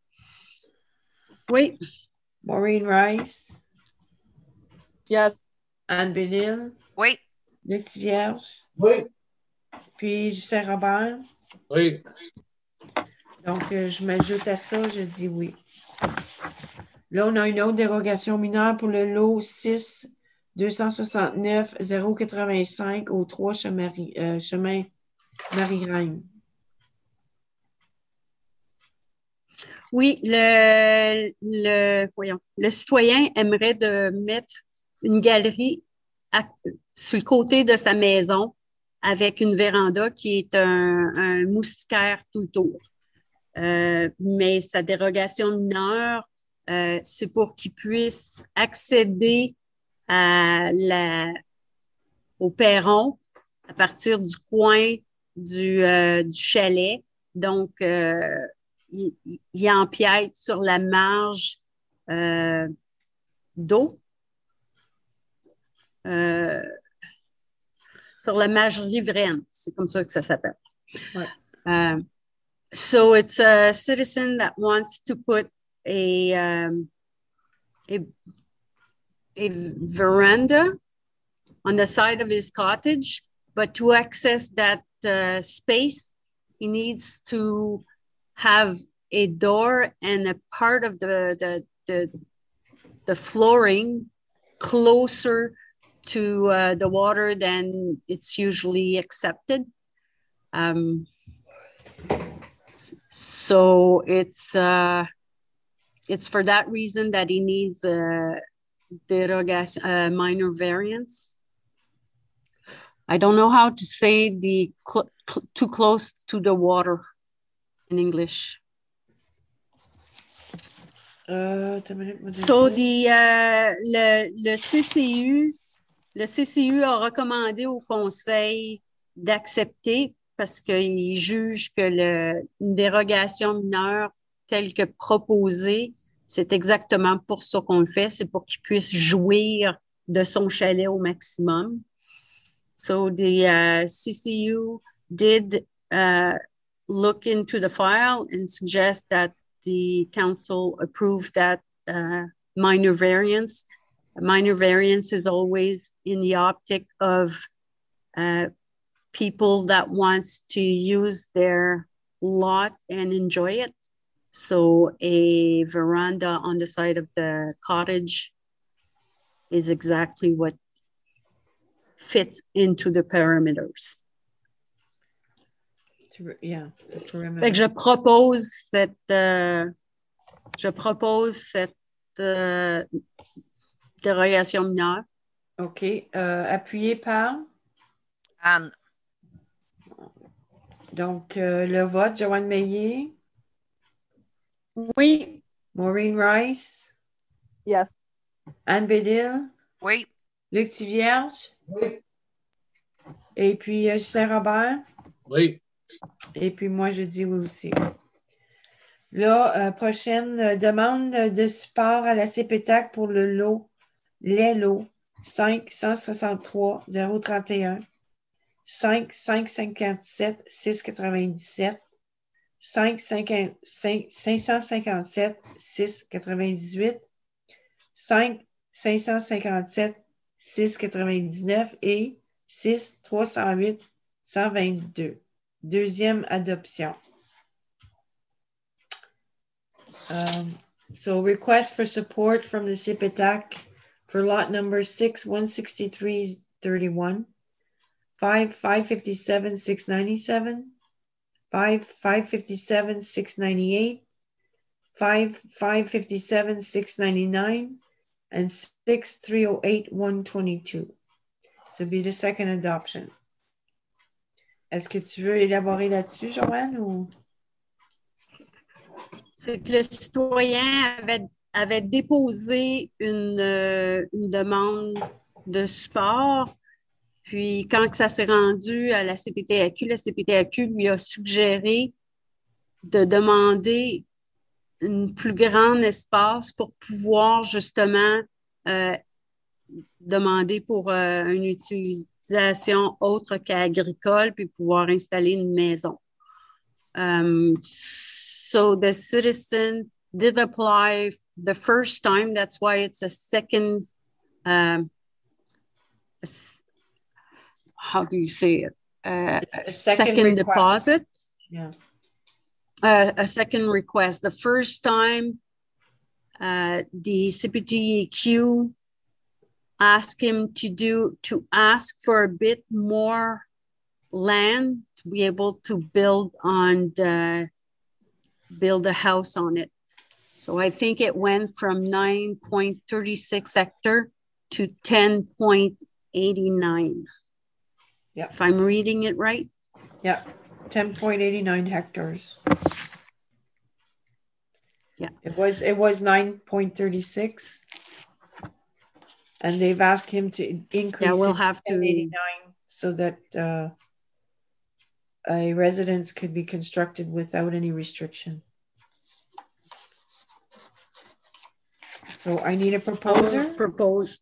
Oui, Maureen Rice, Yes. Anne Bellil, Oui. Le Petit Vierge, Oui. puis Justin Robert. Oui. Donc, euh, je m'ajoute à ça, je dis oui. Là, on a une autre dérogation mineure pour le lot six deux cent soixante-neuf zéro quatre-vingt-cinq au trois chemin, euh, chemin Marie-Graine. oui, le, le, voyons, le citoyen aimerait de mettre une galerie à, sur le côté de sa maison avec une véranda qui est un, un moustiquaire tout le tour. Euh, mais sa dérogation mineure, euh, c'est pour qu'il puisse accéder à la, au perron à partir du coin du, euh, du chalet. Donc, euh, il, il empiète sur la marge euh, d'eau, euh, sur la marge riveraine. C'est comme ça que ça s'appelle. Ouais. Uh, so it's a citizen that wants to put a, um, a, a veranda on the side of his cottage, but to access that uh, space, he needs to have a door and a part of the, the, the, the flooring closer to uh, the water than it's usually accepted. Um, so it's uh, it's for that reason that he needs a derogation, a minor variance. I don't know how to say the cl cl too close to the water in English. Uh, so the, uh, le, le C C U, le C C U a recommandé au conseil d'accepter parce qu'il juge que le, une dérogation mineure telle que proposée, c'est exactement pour ça qu'on le fait, c'est pour qu'il puisse jouir de son chalet au maximum. So the uh, C C U did uh, look into the file and suggest that the council approve that uh, minor variance. A minor variance is always in the optic of uh, people that wants to use their lot and enjoy it. So a veranda on the side of the cottage is exactly what fits into the perimeters. Yeah, the perimeter. Fait que je propose cette, euh, je propose cette euh, dérogation mineure. OK. Euh, appuyé par? Anne. Donc, euh, le vote, Joanne Meillet? Oui. Maureen Rice? Yes. Anne Bédil? Oui. Luc Tivierge? Oui. Et puis, euh, Justin Robert? Oui. Et puis, moi, je dis oui aussi. Là, euh, prochaine euh, demande de support à la C P T A C pour le lot, les lots cinq cent soixante-trois zéro trente et un, cinq cent cinquante-sept six quatre-vingt-dix-sept, cinq cent cinquante-sept six quatre-vingt-dix-huit, cinq cinq cent cinquante-sept six quatre-vingt-dix-neuf et six trois cent huit cent vingt-deux. Deuxième adoption. Um, so request for support from the C P T A C for lot number six one sixty-three thirty-one, five five fifty-seven six ninety-seven, five five fifty-seven six ninety-eight, five five fifty-seven six ninety-nine, and six three oh eight one twenty-two. So be the second adoption. Est-ce que tu veux élaborer là-dessus, Joanne, ou? C'est que le citoyen avait, avait déposé une, euh, une demande de support. Puis, quand ça s'est rendu à la C P T A Q, la C P T A Q lui a suggéré de demander un plus grand espace pour pouvoir justement euh, demander pour euh, une utilisation autre qu'agricole, puis pouvoir installer une maison. Um, so the citizen did apply the first time. That's why it's a second, um, how do you say it? Uh, a second, second deposit. Yeah. Uh, a second request. The first time, uh, the C P T A Q asked him to do to ask for a bit more land to be able to build on the build a house on it. So I think it went from nine point three six hectare to ten point eight nine. Yeah. If I'm reading it right. Yeah, ten point eight nine hectares. Yeah. It was it was nine point three six. And they've asked him to increase yeah, we'll it have to ten eighty-nine so that uh, a residence could be constructed without any restriction. So I need a proposer. I will propose.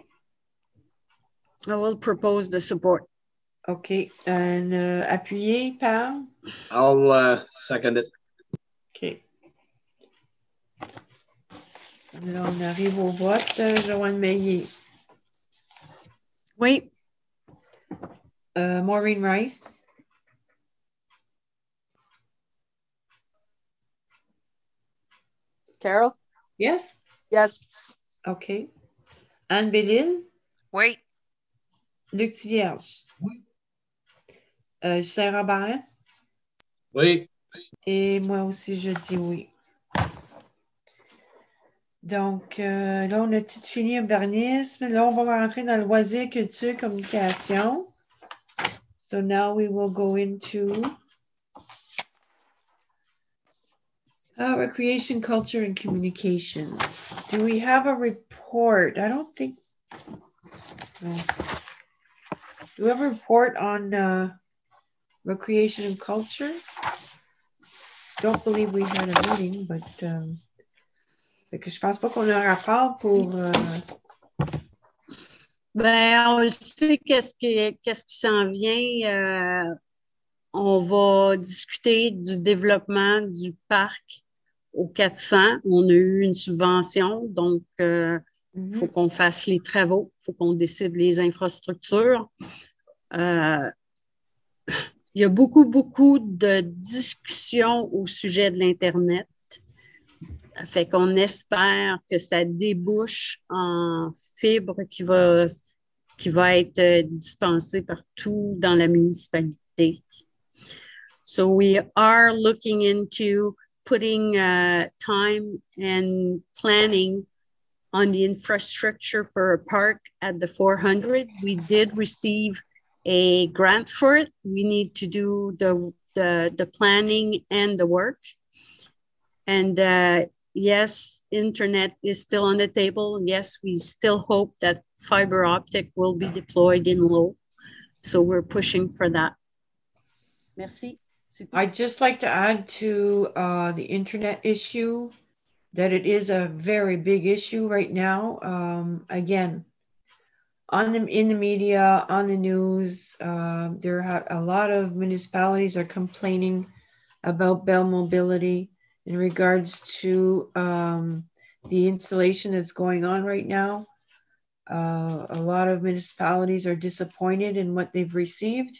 I will propose the support. Okay, and uh, appuyé par? I'll uh, second it. Okay. Alors, on arrive au vote. Uh, Joanne Meillet. Oui. Uh, Maureen Rice. Carol? Yes? Yes. Okay. Anne Bélil? Oui. Luc Tivierge? Oui. Euh, Saint-Robert? Oui. Et moi aussi, je dis oui. Donc, euh, là, on a tout fini urbanisme. Là, on va rentrer dans le loisir, culture, communication. So now we will go into uh, recreation, culture, and communication. Do we have a report? I don't think. No. Do we have a report on uh, recreation and culture? Don't believe we had a meeting, but um, fait que je pense pas qu'on a un rapport pour. Euh... Ben, on sait qu'est-ce qui, qu'est-ce qui s'en vient. Euh, on va discuter du développement du parc au quatre cents. On a eu une subvention, donc il euh, mm-hmm. faut qu'on fasse les travaux, il faut qu'on décide les infrastructures. Euh, il y a beaucoup, beaucoup de discussions au sujet de l'Internet. Fait qu'on espère que ça débouche en fibre qui va, qui va être dispensée partout dans la municipalité. So we are looking into putting uh, time and planning on the infrastructure for a park at the four hundred. We did receive a grant for it. We need to do the, the, the planning and the work. And uh, yes, internet is still on the table. Yes, we still hope that fiber optic will be deployed in Low. So we're pushing for that. Merci. I'd just like to add to uh, the internet issue that it is a very big issue right now. Um, again, on the, in the media, on the news, uh, there are a lot of municipalities are complaining about Bell Mobility in regards to um, the installation that's going on right now. Uh, a lot of municipalities are disappointed in what they've received.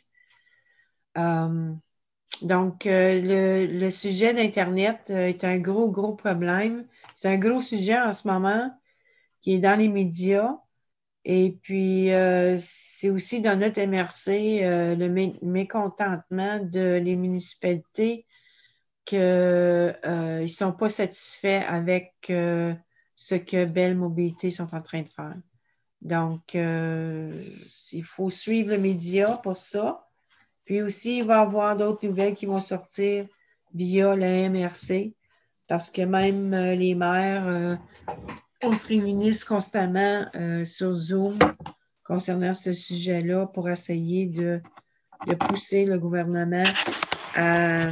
Um, donc, euh, le, le sujet d'Internet euh, est un gros, gros problème. C'est un gros sujet en ce moment qui est dans les médias. Et puis, euh, c'est aussi dans notre M R C euh, le mé mécontentement de les municipalités qu'ils euh, ne sont pas satisfaits avec euh, ce que Bell Mobilité sont en train de faire. Donc, euh, il faut suivre le média pour ça. Puis aussi, il va y avoir d'autres nouvelles qui vont sortir via la M R C parce que même euh, les maires, euh, on se réunissent constamment euh, sur Zoom concernant ce sujet-là pour essayer de, de pousser le gouvernement à,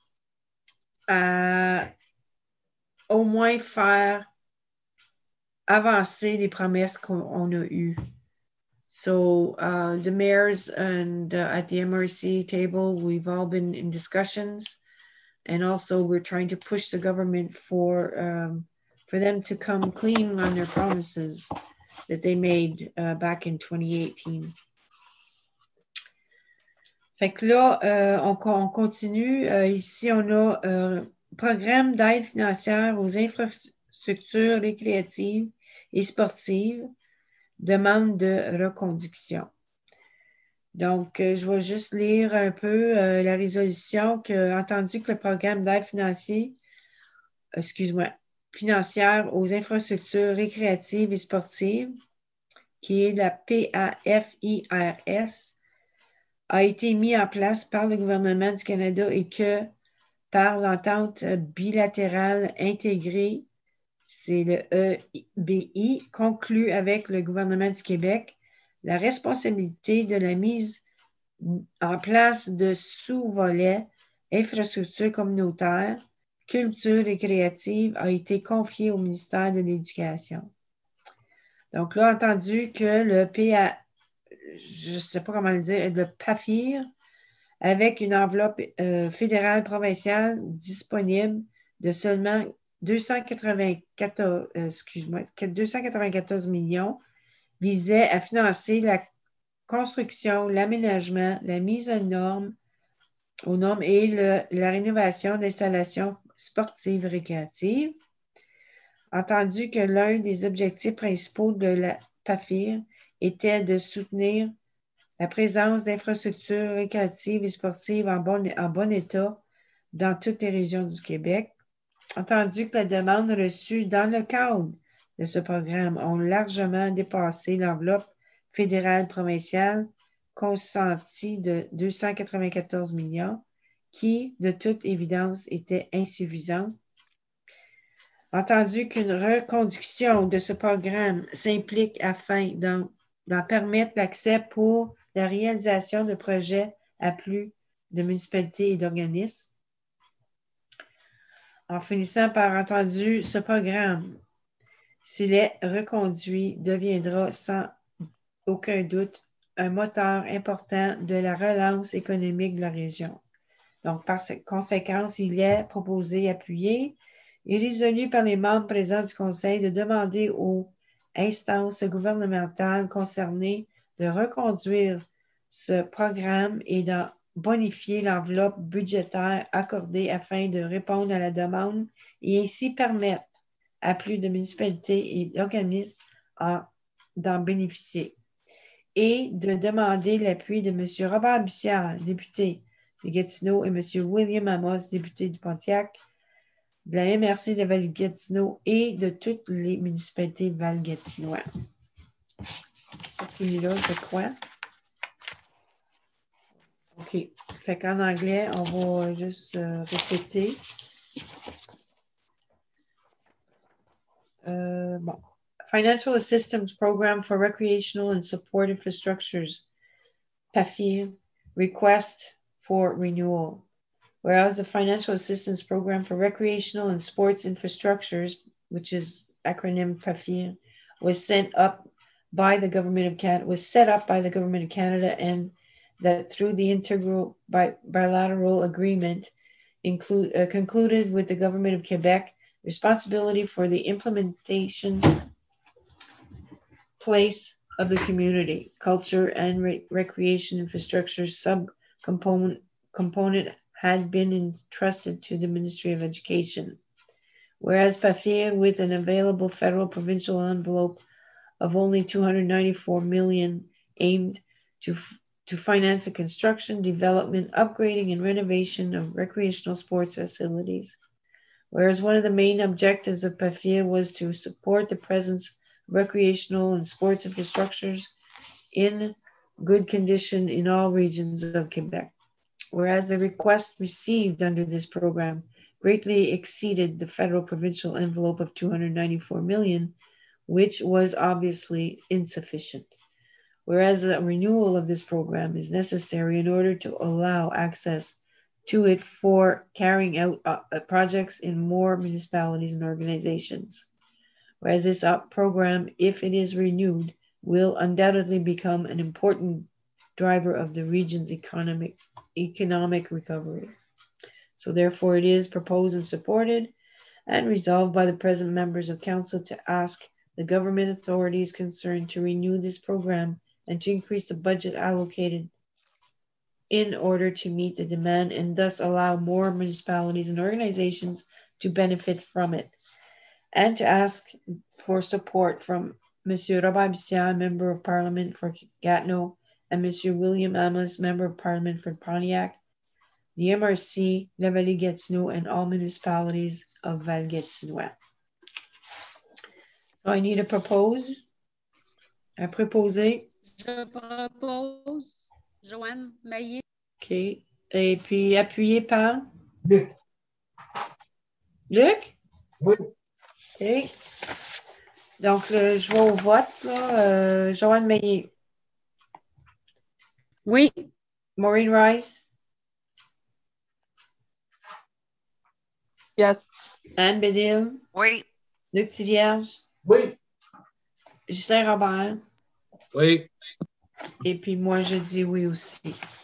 à au moins faire avancer les promesses qu'on a eues. So uh, the mayors and uh, at the M R C table, we've all been in discussions, and also we're trying to push the government for um, for them to come clean on their promises that they made uh, back in twenty eighteen. Fait que là, euh, on, on continue. Euh, ici, on a un euh, programme d'aide financière aux infrastructures récréatives et sportives. Demande de reconduction. Donc, euh, je vais juste lire un peu euh, la résolution que, entendu que le programme d'aide financière, excuse-moi, financière aux infrastructures récréatives et sportives, qui est la P A F I R S, a été mis en place par le gouvernement du Canada et que par l'entente bilatérale intégrée, c'est le E B I, conclut avec le gouvernement du Québec la responsabilité de la mise en place de sous-volets infrastructures communautaires, culture et créative a été confiée au ministère de l'Éducation. Donc là, entendu que le P A, je ne sais pas comment le dire, le P A F I R, avec une enveloppe euh, fédérale provinciale disponible de seulement deux cent quatre-vingt-quatorze, euh, excuse-moi, deux cent quatre-vingt-quatorze millions, visait à financer la construction, l'aménagement, la mise aux normes, aux normes et le, la rénovation d'installations sportives récréatives. Entendu que l'un des objectifs principaux de la P A F I R était de soutenir la présence d'infrastructures récréatives et sportives en bon, en bon état dans toutes les régions du Québec. Entendu que la demande reçue dans le cadre de ce programme ont largement dépassé l'enveloppe fédérale provinciale consentie de deux cent quatre-vingt-quatorze millions, qui, de toute évidence, était insuffisante. Entendu qu'une reconduction de ce programme s'implique afin d'en, d'en permettre l'accès pour la réalisation de projets à plus de municipalités et d'organismes. En finissant par entendu, ce programme, s'il est reconduit, deviendra sans aucun doute un moteur important de la relance économique de la région. Donc, par conséquent, il est proposé, appuyé et résolu par les membres présents du Conseil de demander aux instances gouvernementales concernées de reconduire ce programme et d'en bonifier l'enveloppe budgétaire accordée afin de répondre à la demande et ainsi permettre à plus de municipalités et d'organismes d'en bénéficier. Et de demander l'appui de M. Robert Bussière, député de Gatineau, et M. William Amos, député du Pontiac, de la M R C de Val-Gatineau et de toutes les municipalités val-gatinois. Celui-là, je crois. OK. Fait qu'en anglais, on va juste euh, répéter. Euh, bon. Financial Assistance Program for Recreational and Support Infrastructures, P A F I R, request for renewal. Whereas the Financial Assistance Program for Recreational and Sports Infrastructures, which is acronym P A F I R, was sent up by the Government of Canada, was set up by the Government of Canada, and that through the integral bi bilateral agreement include, uh, concluded with the Government of Quebec, responsibility for the implementation place of the community, culture, and re recreation infrastructure sub-component component had been entrusted to the Ministry of Education. Whereas P A F I R, with an available federal provincial envelope of only two hundred ninety-four million dollars, aimed to, to finance the construction, development, upgrading, and renovation of recreational sports facilities. Whereas one of the main objectives of P A F I R was to support the presence of recreational and sports infrastructures in good condition in all regions of Quebec. Whereas the request received under this program greatly exceeded the federal provincial envelope of two hundred ninety-four million dollars, which was obviously insufficient. Whereas a renewal of this program is necessary in order to allow access to it for carrying out uh, projects in more municipalities and organizations. Whereas this uh, program, if it is renewed, will undoubtedly become an important driver of the region's economic, economic recovery. So therefore it is proposed and supported and resolved by the present members of council to ask the government authorities concerned to renew this program and to increase the budget allocated in order to meet the demand and thus allow more municipalities and organizations to benefit from it. And to ask for support from Monsieur Robert Bussière, Member of Parliament for Gatineau, and Monsieur William Amos, Member of Parliament for Pontiac, the M R C, La Vallée-Gatineau, and all municipalities of Val-Gatinois. So I need a propose. À proposer. Je propose Joanne Maillet. OK. Et puis appuyé par? Luc. Luc? Oui. OK. Donc, le, je vais au vote. Là, euh, Joanne Maillet. Oui. Maureen Rice. Yes. Anne Bédil. Oui. Luc Tivierge. Oui. Ghislain Robert. Oui. Et puis moi, je dis oui aussi.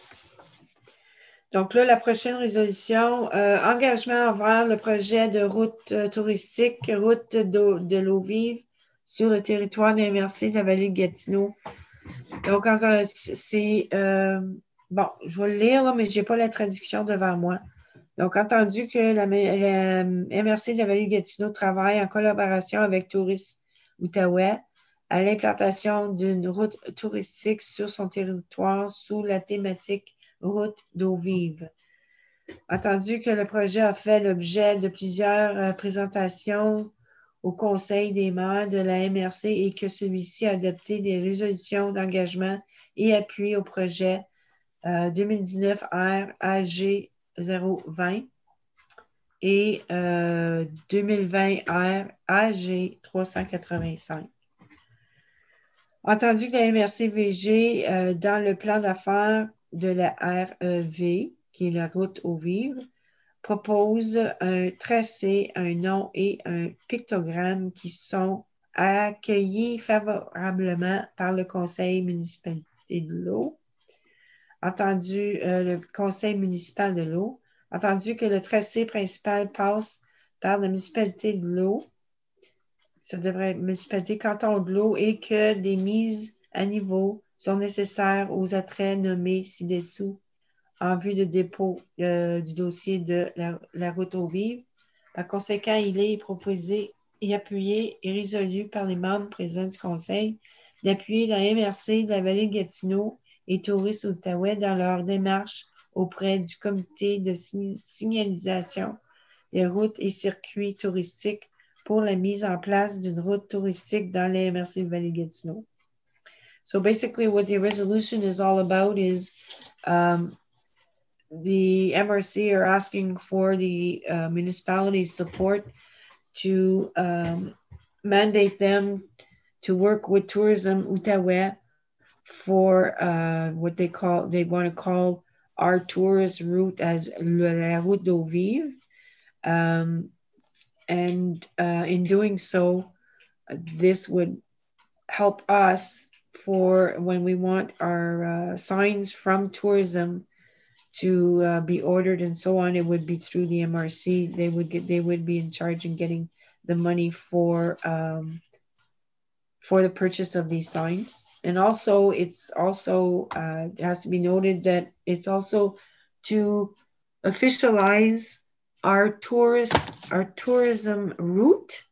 Donc là, la prochaine résolution, euh, engagement envers le projet de route euh, touristique, route de, de l'eau vive sur le territoire de la M R C de la vallée de Gatineau. Donc, c'est... Euh, bon, je vais le lire, là, mais je n'ai pas la traduction devant moi. Donc, entendu que la, la M R C de la vallée de Gatineau travaille en collaboration avec Tourisme Outaouais à l'implantation d'une route touristique sur son territoire sous la thématique route d'eau vive. Entendu que le projet a fait l'objet de plusieurs euh, présentations au Conseil des maires de la M R C et que celui-ci a adopté des résolutions d'engagement et appui au projet euh, deux mille dix-neuf R A G zéro vingt et euh, deux mille vingt R A G trois cent quatre-vingt-cinq. Entendu que la M R C V G, euh, dans le plan d'affaires de la R E V, qui est la route eau vive, propose un tracé, un nom et un pictogramme qui sont accueillis favorablement par le Conseil municipal de l'eau. Entendu, euh, le Conseil municipal de l'eau. Entendu que le tracé principal passe par la municipalité de l'eau, ça devrait être municipalité canton de l'eau, et que des mises à niveau sont nécessaires aux attraits nommés ci-dessous en vue de dépôt euh, du dossier de la, la route eau vive. Par conséquent, il est proposé et appuyé et résolu par les membres présents du Conseil d'appuyer la M R C de la vallée de Gatineau et Tourisme Outaouais dans leur démarche auprès du comité de signalisation des routes et circuits touristiques pour la mise en place d'une route touristique dans la M R C de Vallée Gatineau. So basically what the resolution is all about is um, the M R C are asking for the uh, municipality's support to um, mandate them to work with Tourism Outaouais for uh, what they call, they want to call our tourist route as la route d'eau vive. Um, and uh, in doing so, this would help us for when we want our uh, signs from tourism to uh, be ordered and so on. It would be through the M R C. They would get, they would be in charge in getting the money for um, for the purchase of these signs. And also, it's also uh, it has to be noted that it's also to officialize our tourist our tourism route,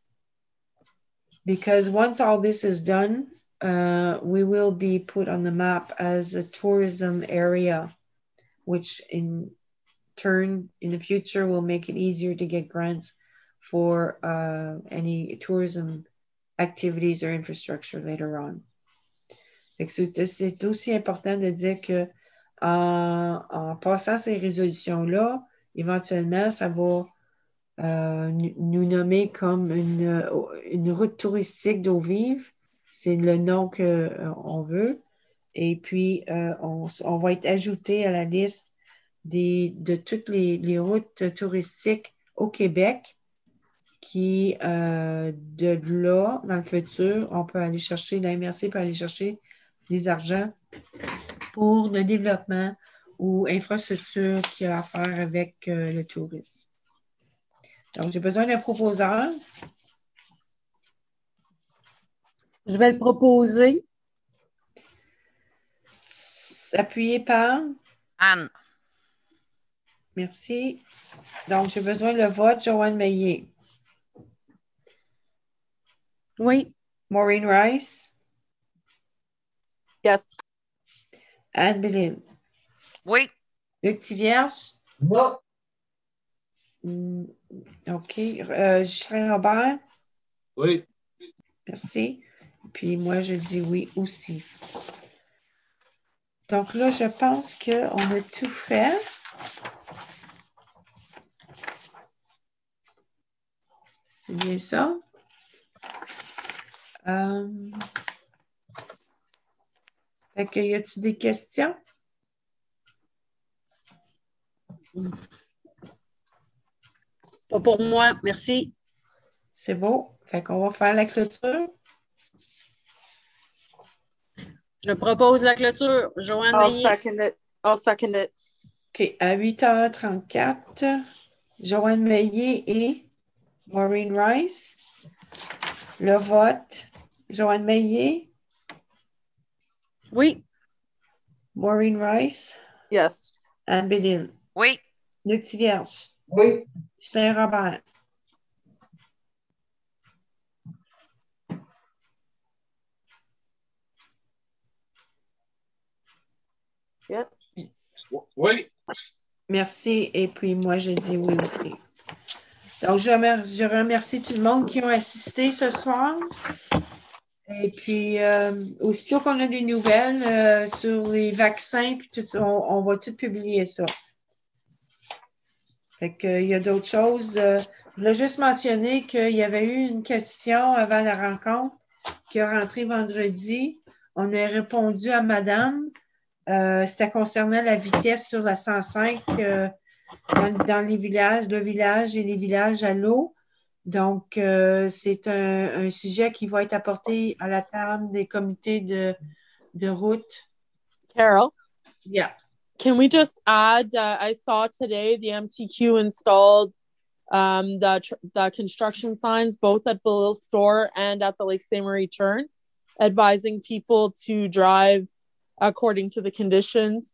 because once all this is done, uh, we will be put on the map as a tourism area, which in turn in the future will make it easier to get grants for uh, any tourism activities or infrastructure later on. C'est aussi important de dire que en, en passant ces résolutions-là, éventuellement, ça va euh, nous nommer comme une, une route touristique d'eau vive. C'est le nom qu'on euh, veut. Et puis, euh, on, on va être ajouté à la liste des, de toutes les, les routes touristiques au Québec qui, euh, de là, dans le futur, on peut aller chercher, la M R C peut aller chercher des argents pour le développement ou infrastructure qui a à faire avec euh, le tourisme. Donc, j'ai besoin d'un proposeur. Je vais le proposer. Appuyé par? Anne. Merci. Donc, j'ai besoin de vote. Joanne Meillet. Oui. Maureen Rice. Yes. Anne Bellin. Oui. Luc Tivierge. Non. Mm, OK. Euh, Justin Robert. Oui. Merci. Puis moi, je dis oui aussi. Donc là, je pense qu'on a tout fait. C'est bien ça. Euh... Fait que, y a-t-il des questions? Pas pour moi, merci. C'est beau. Fait qu'on va faire la clôture. Je propose la clôture. Joanne I'll Meillet. second it. I'll second it. OK. À huit heures trente-quatre, Joanne Meillet et Maureen Rice. Le vote. Joanne Meillet. Oui. Maureen Rice. Yes. Anne Bellin. Oui. Luc Tivierge. Oui. Justin Robert. Yeah. Oui. Merci. Et puis moi, je dis oui aussi. Donc, je remercie, je remercie tout le monde qui ont assisté ce soir. Et puis, euh, aussitôt qu'on a des nouvelles euh, sur les vaccins, puis tout ça, on, on va tout publier ça. Fait que, il y a d'autres choses. Euh, je voulais juste mentionner qu'il y avait eu une question avant la rencontre qui a rentré vendredi. On a répondu à madame. Euh, c'était concernant la vitesse sur la cent cinq euh, dans, dans les villages, le village et les villages à l'eau. Donc, euh, c'est un, un sujet qui va être apporté à la table des comités de, de route. Carol? Yeah. Can we just add, uh, I saw today the M T Q installed um, the, the construction signs both at Belil Store and at the Lake Ste. Marie turn, advising people to drive according to the conditions.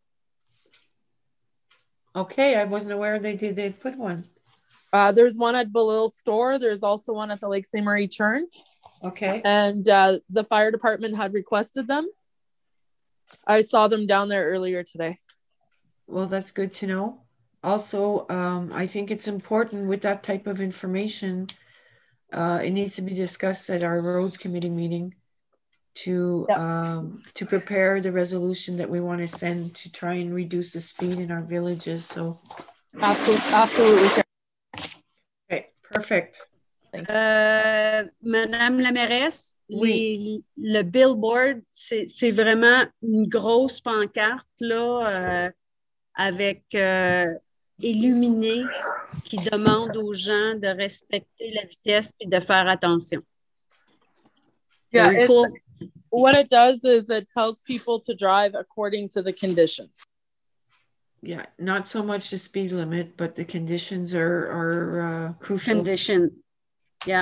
Okay, I wasn't aware they did, they put one. Uh, there's one at Belil Store. There's also one at the Lake Ste. Marie turn. Okay. And uh, the fire department had requested them. I saw them down there earlier today. Well, that's good to know. Also, um, I think it's important with that type of information, uh, it needs to be discussed at our roads committee meeting to Yep. um, to prepare the resolution that we want to send to try and reduce the speed in our villages. So, absolutely, absolutely. Okay, perfect. Euh, Madame la mairesse, oui. les, le billboard, c'est vraiment une grosse pancarte là, euh, avec euh, illuminé qui demande aux gens de respecter la vitesse et de faire attention. Yeah, Very cool. What it does is it tells people to drive according to the conditions. Yeah, not so much the speed limit, but the conditions are, are uh, crucial. Condition, yeah.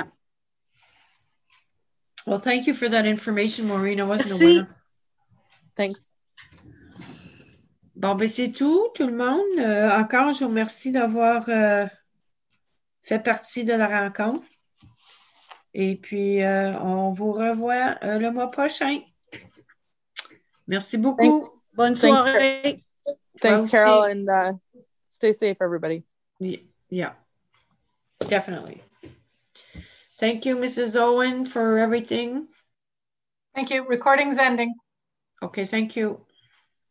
Well, thank you for that information, Maureen. I wasn't Merci. aware. Thanks. Bon, ben c'est tout, tout le monde. Euh, encore, je vous remercie d'avoir euh, fait partie de la rencontre. Et puis, euh, on vous revoit euh, le mois prochain. Merci beaucoup. Thanks. Bonne soirée. Thanks, Carol, and uh, stay safe, everybody. Yeah, yeah, definitely. Thank you, Missus Owen, for everything. Thank you. Recording's ending. Okay, thank you.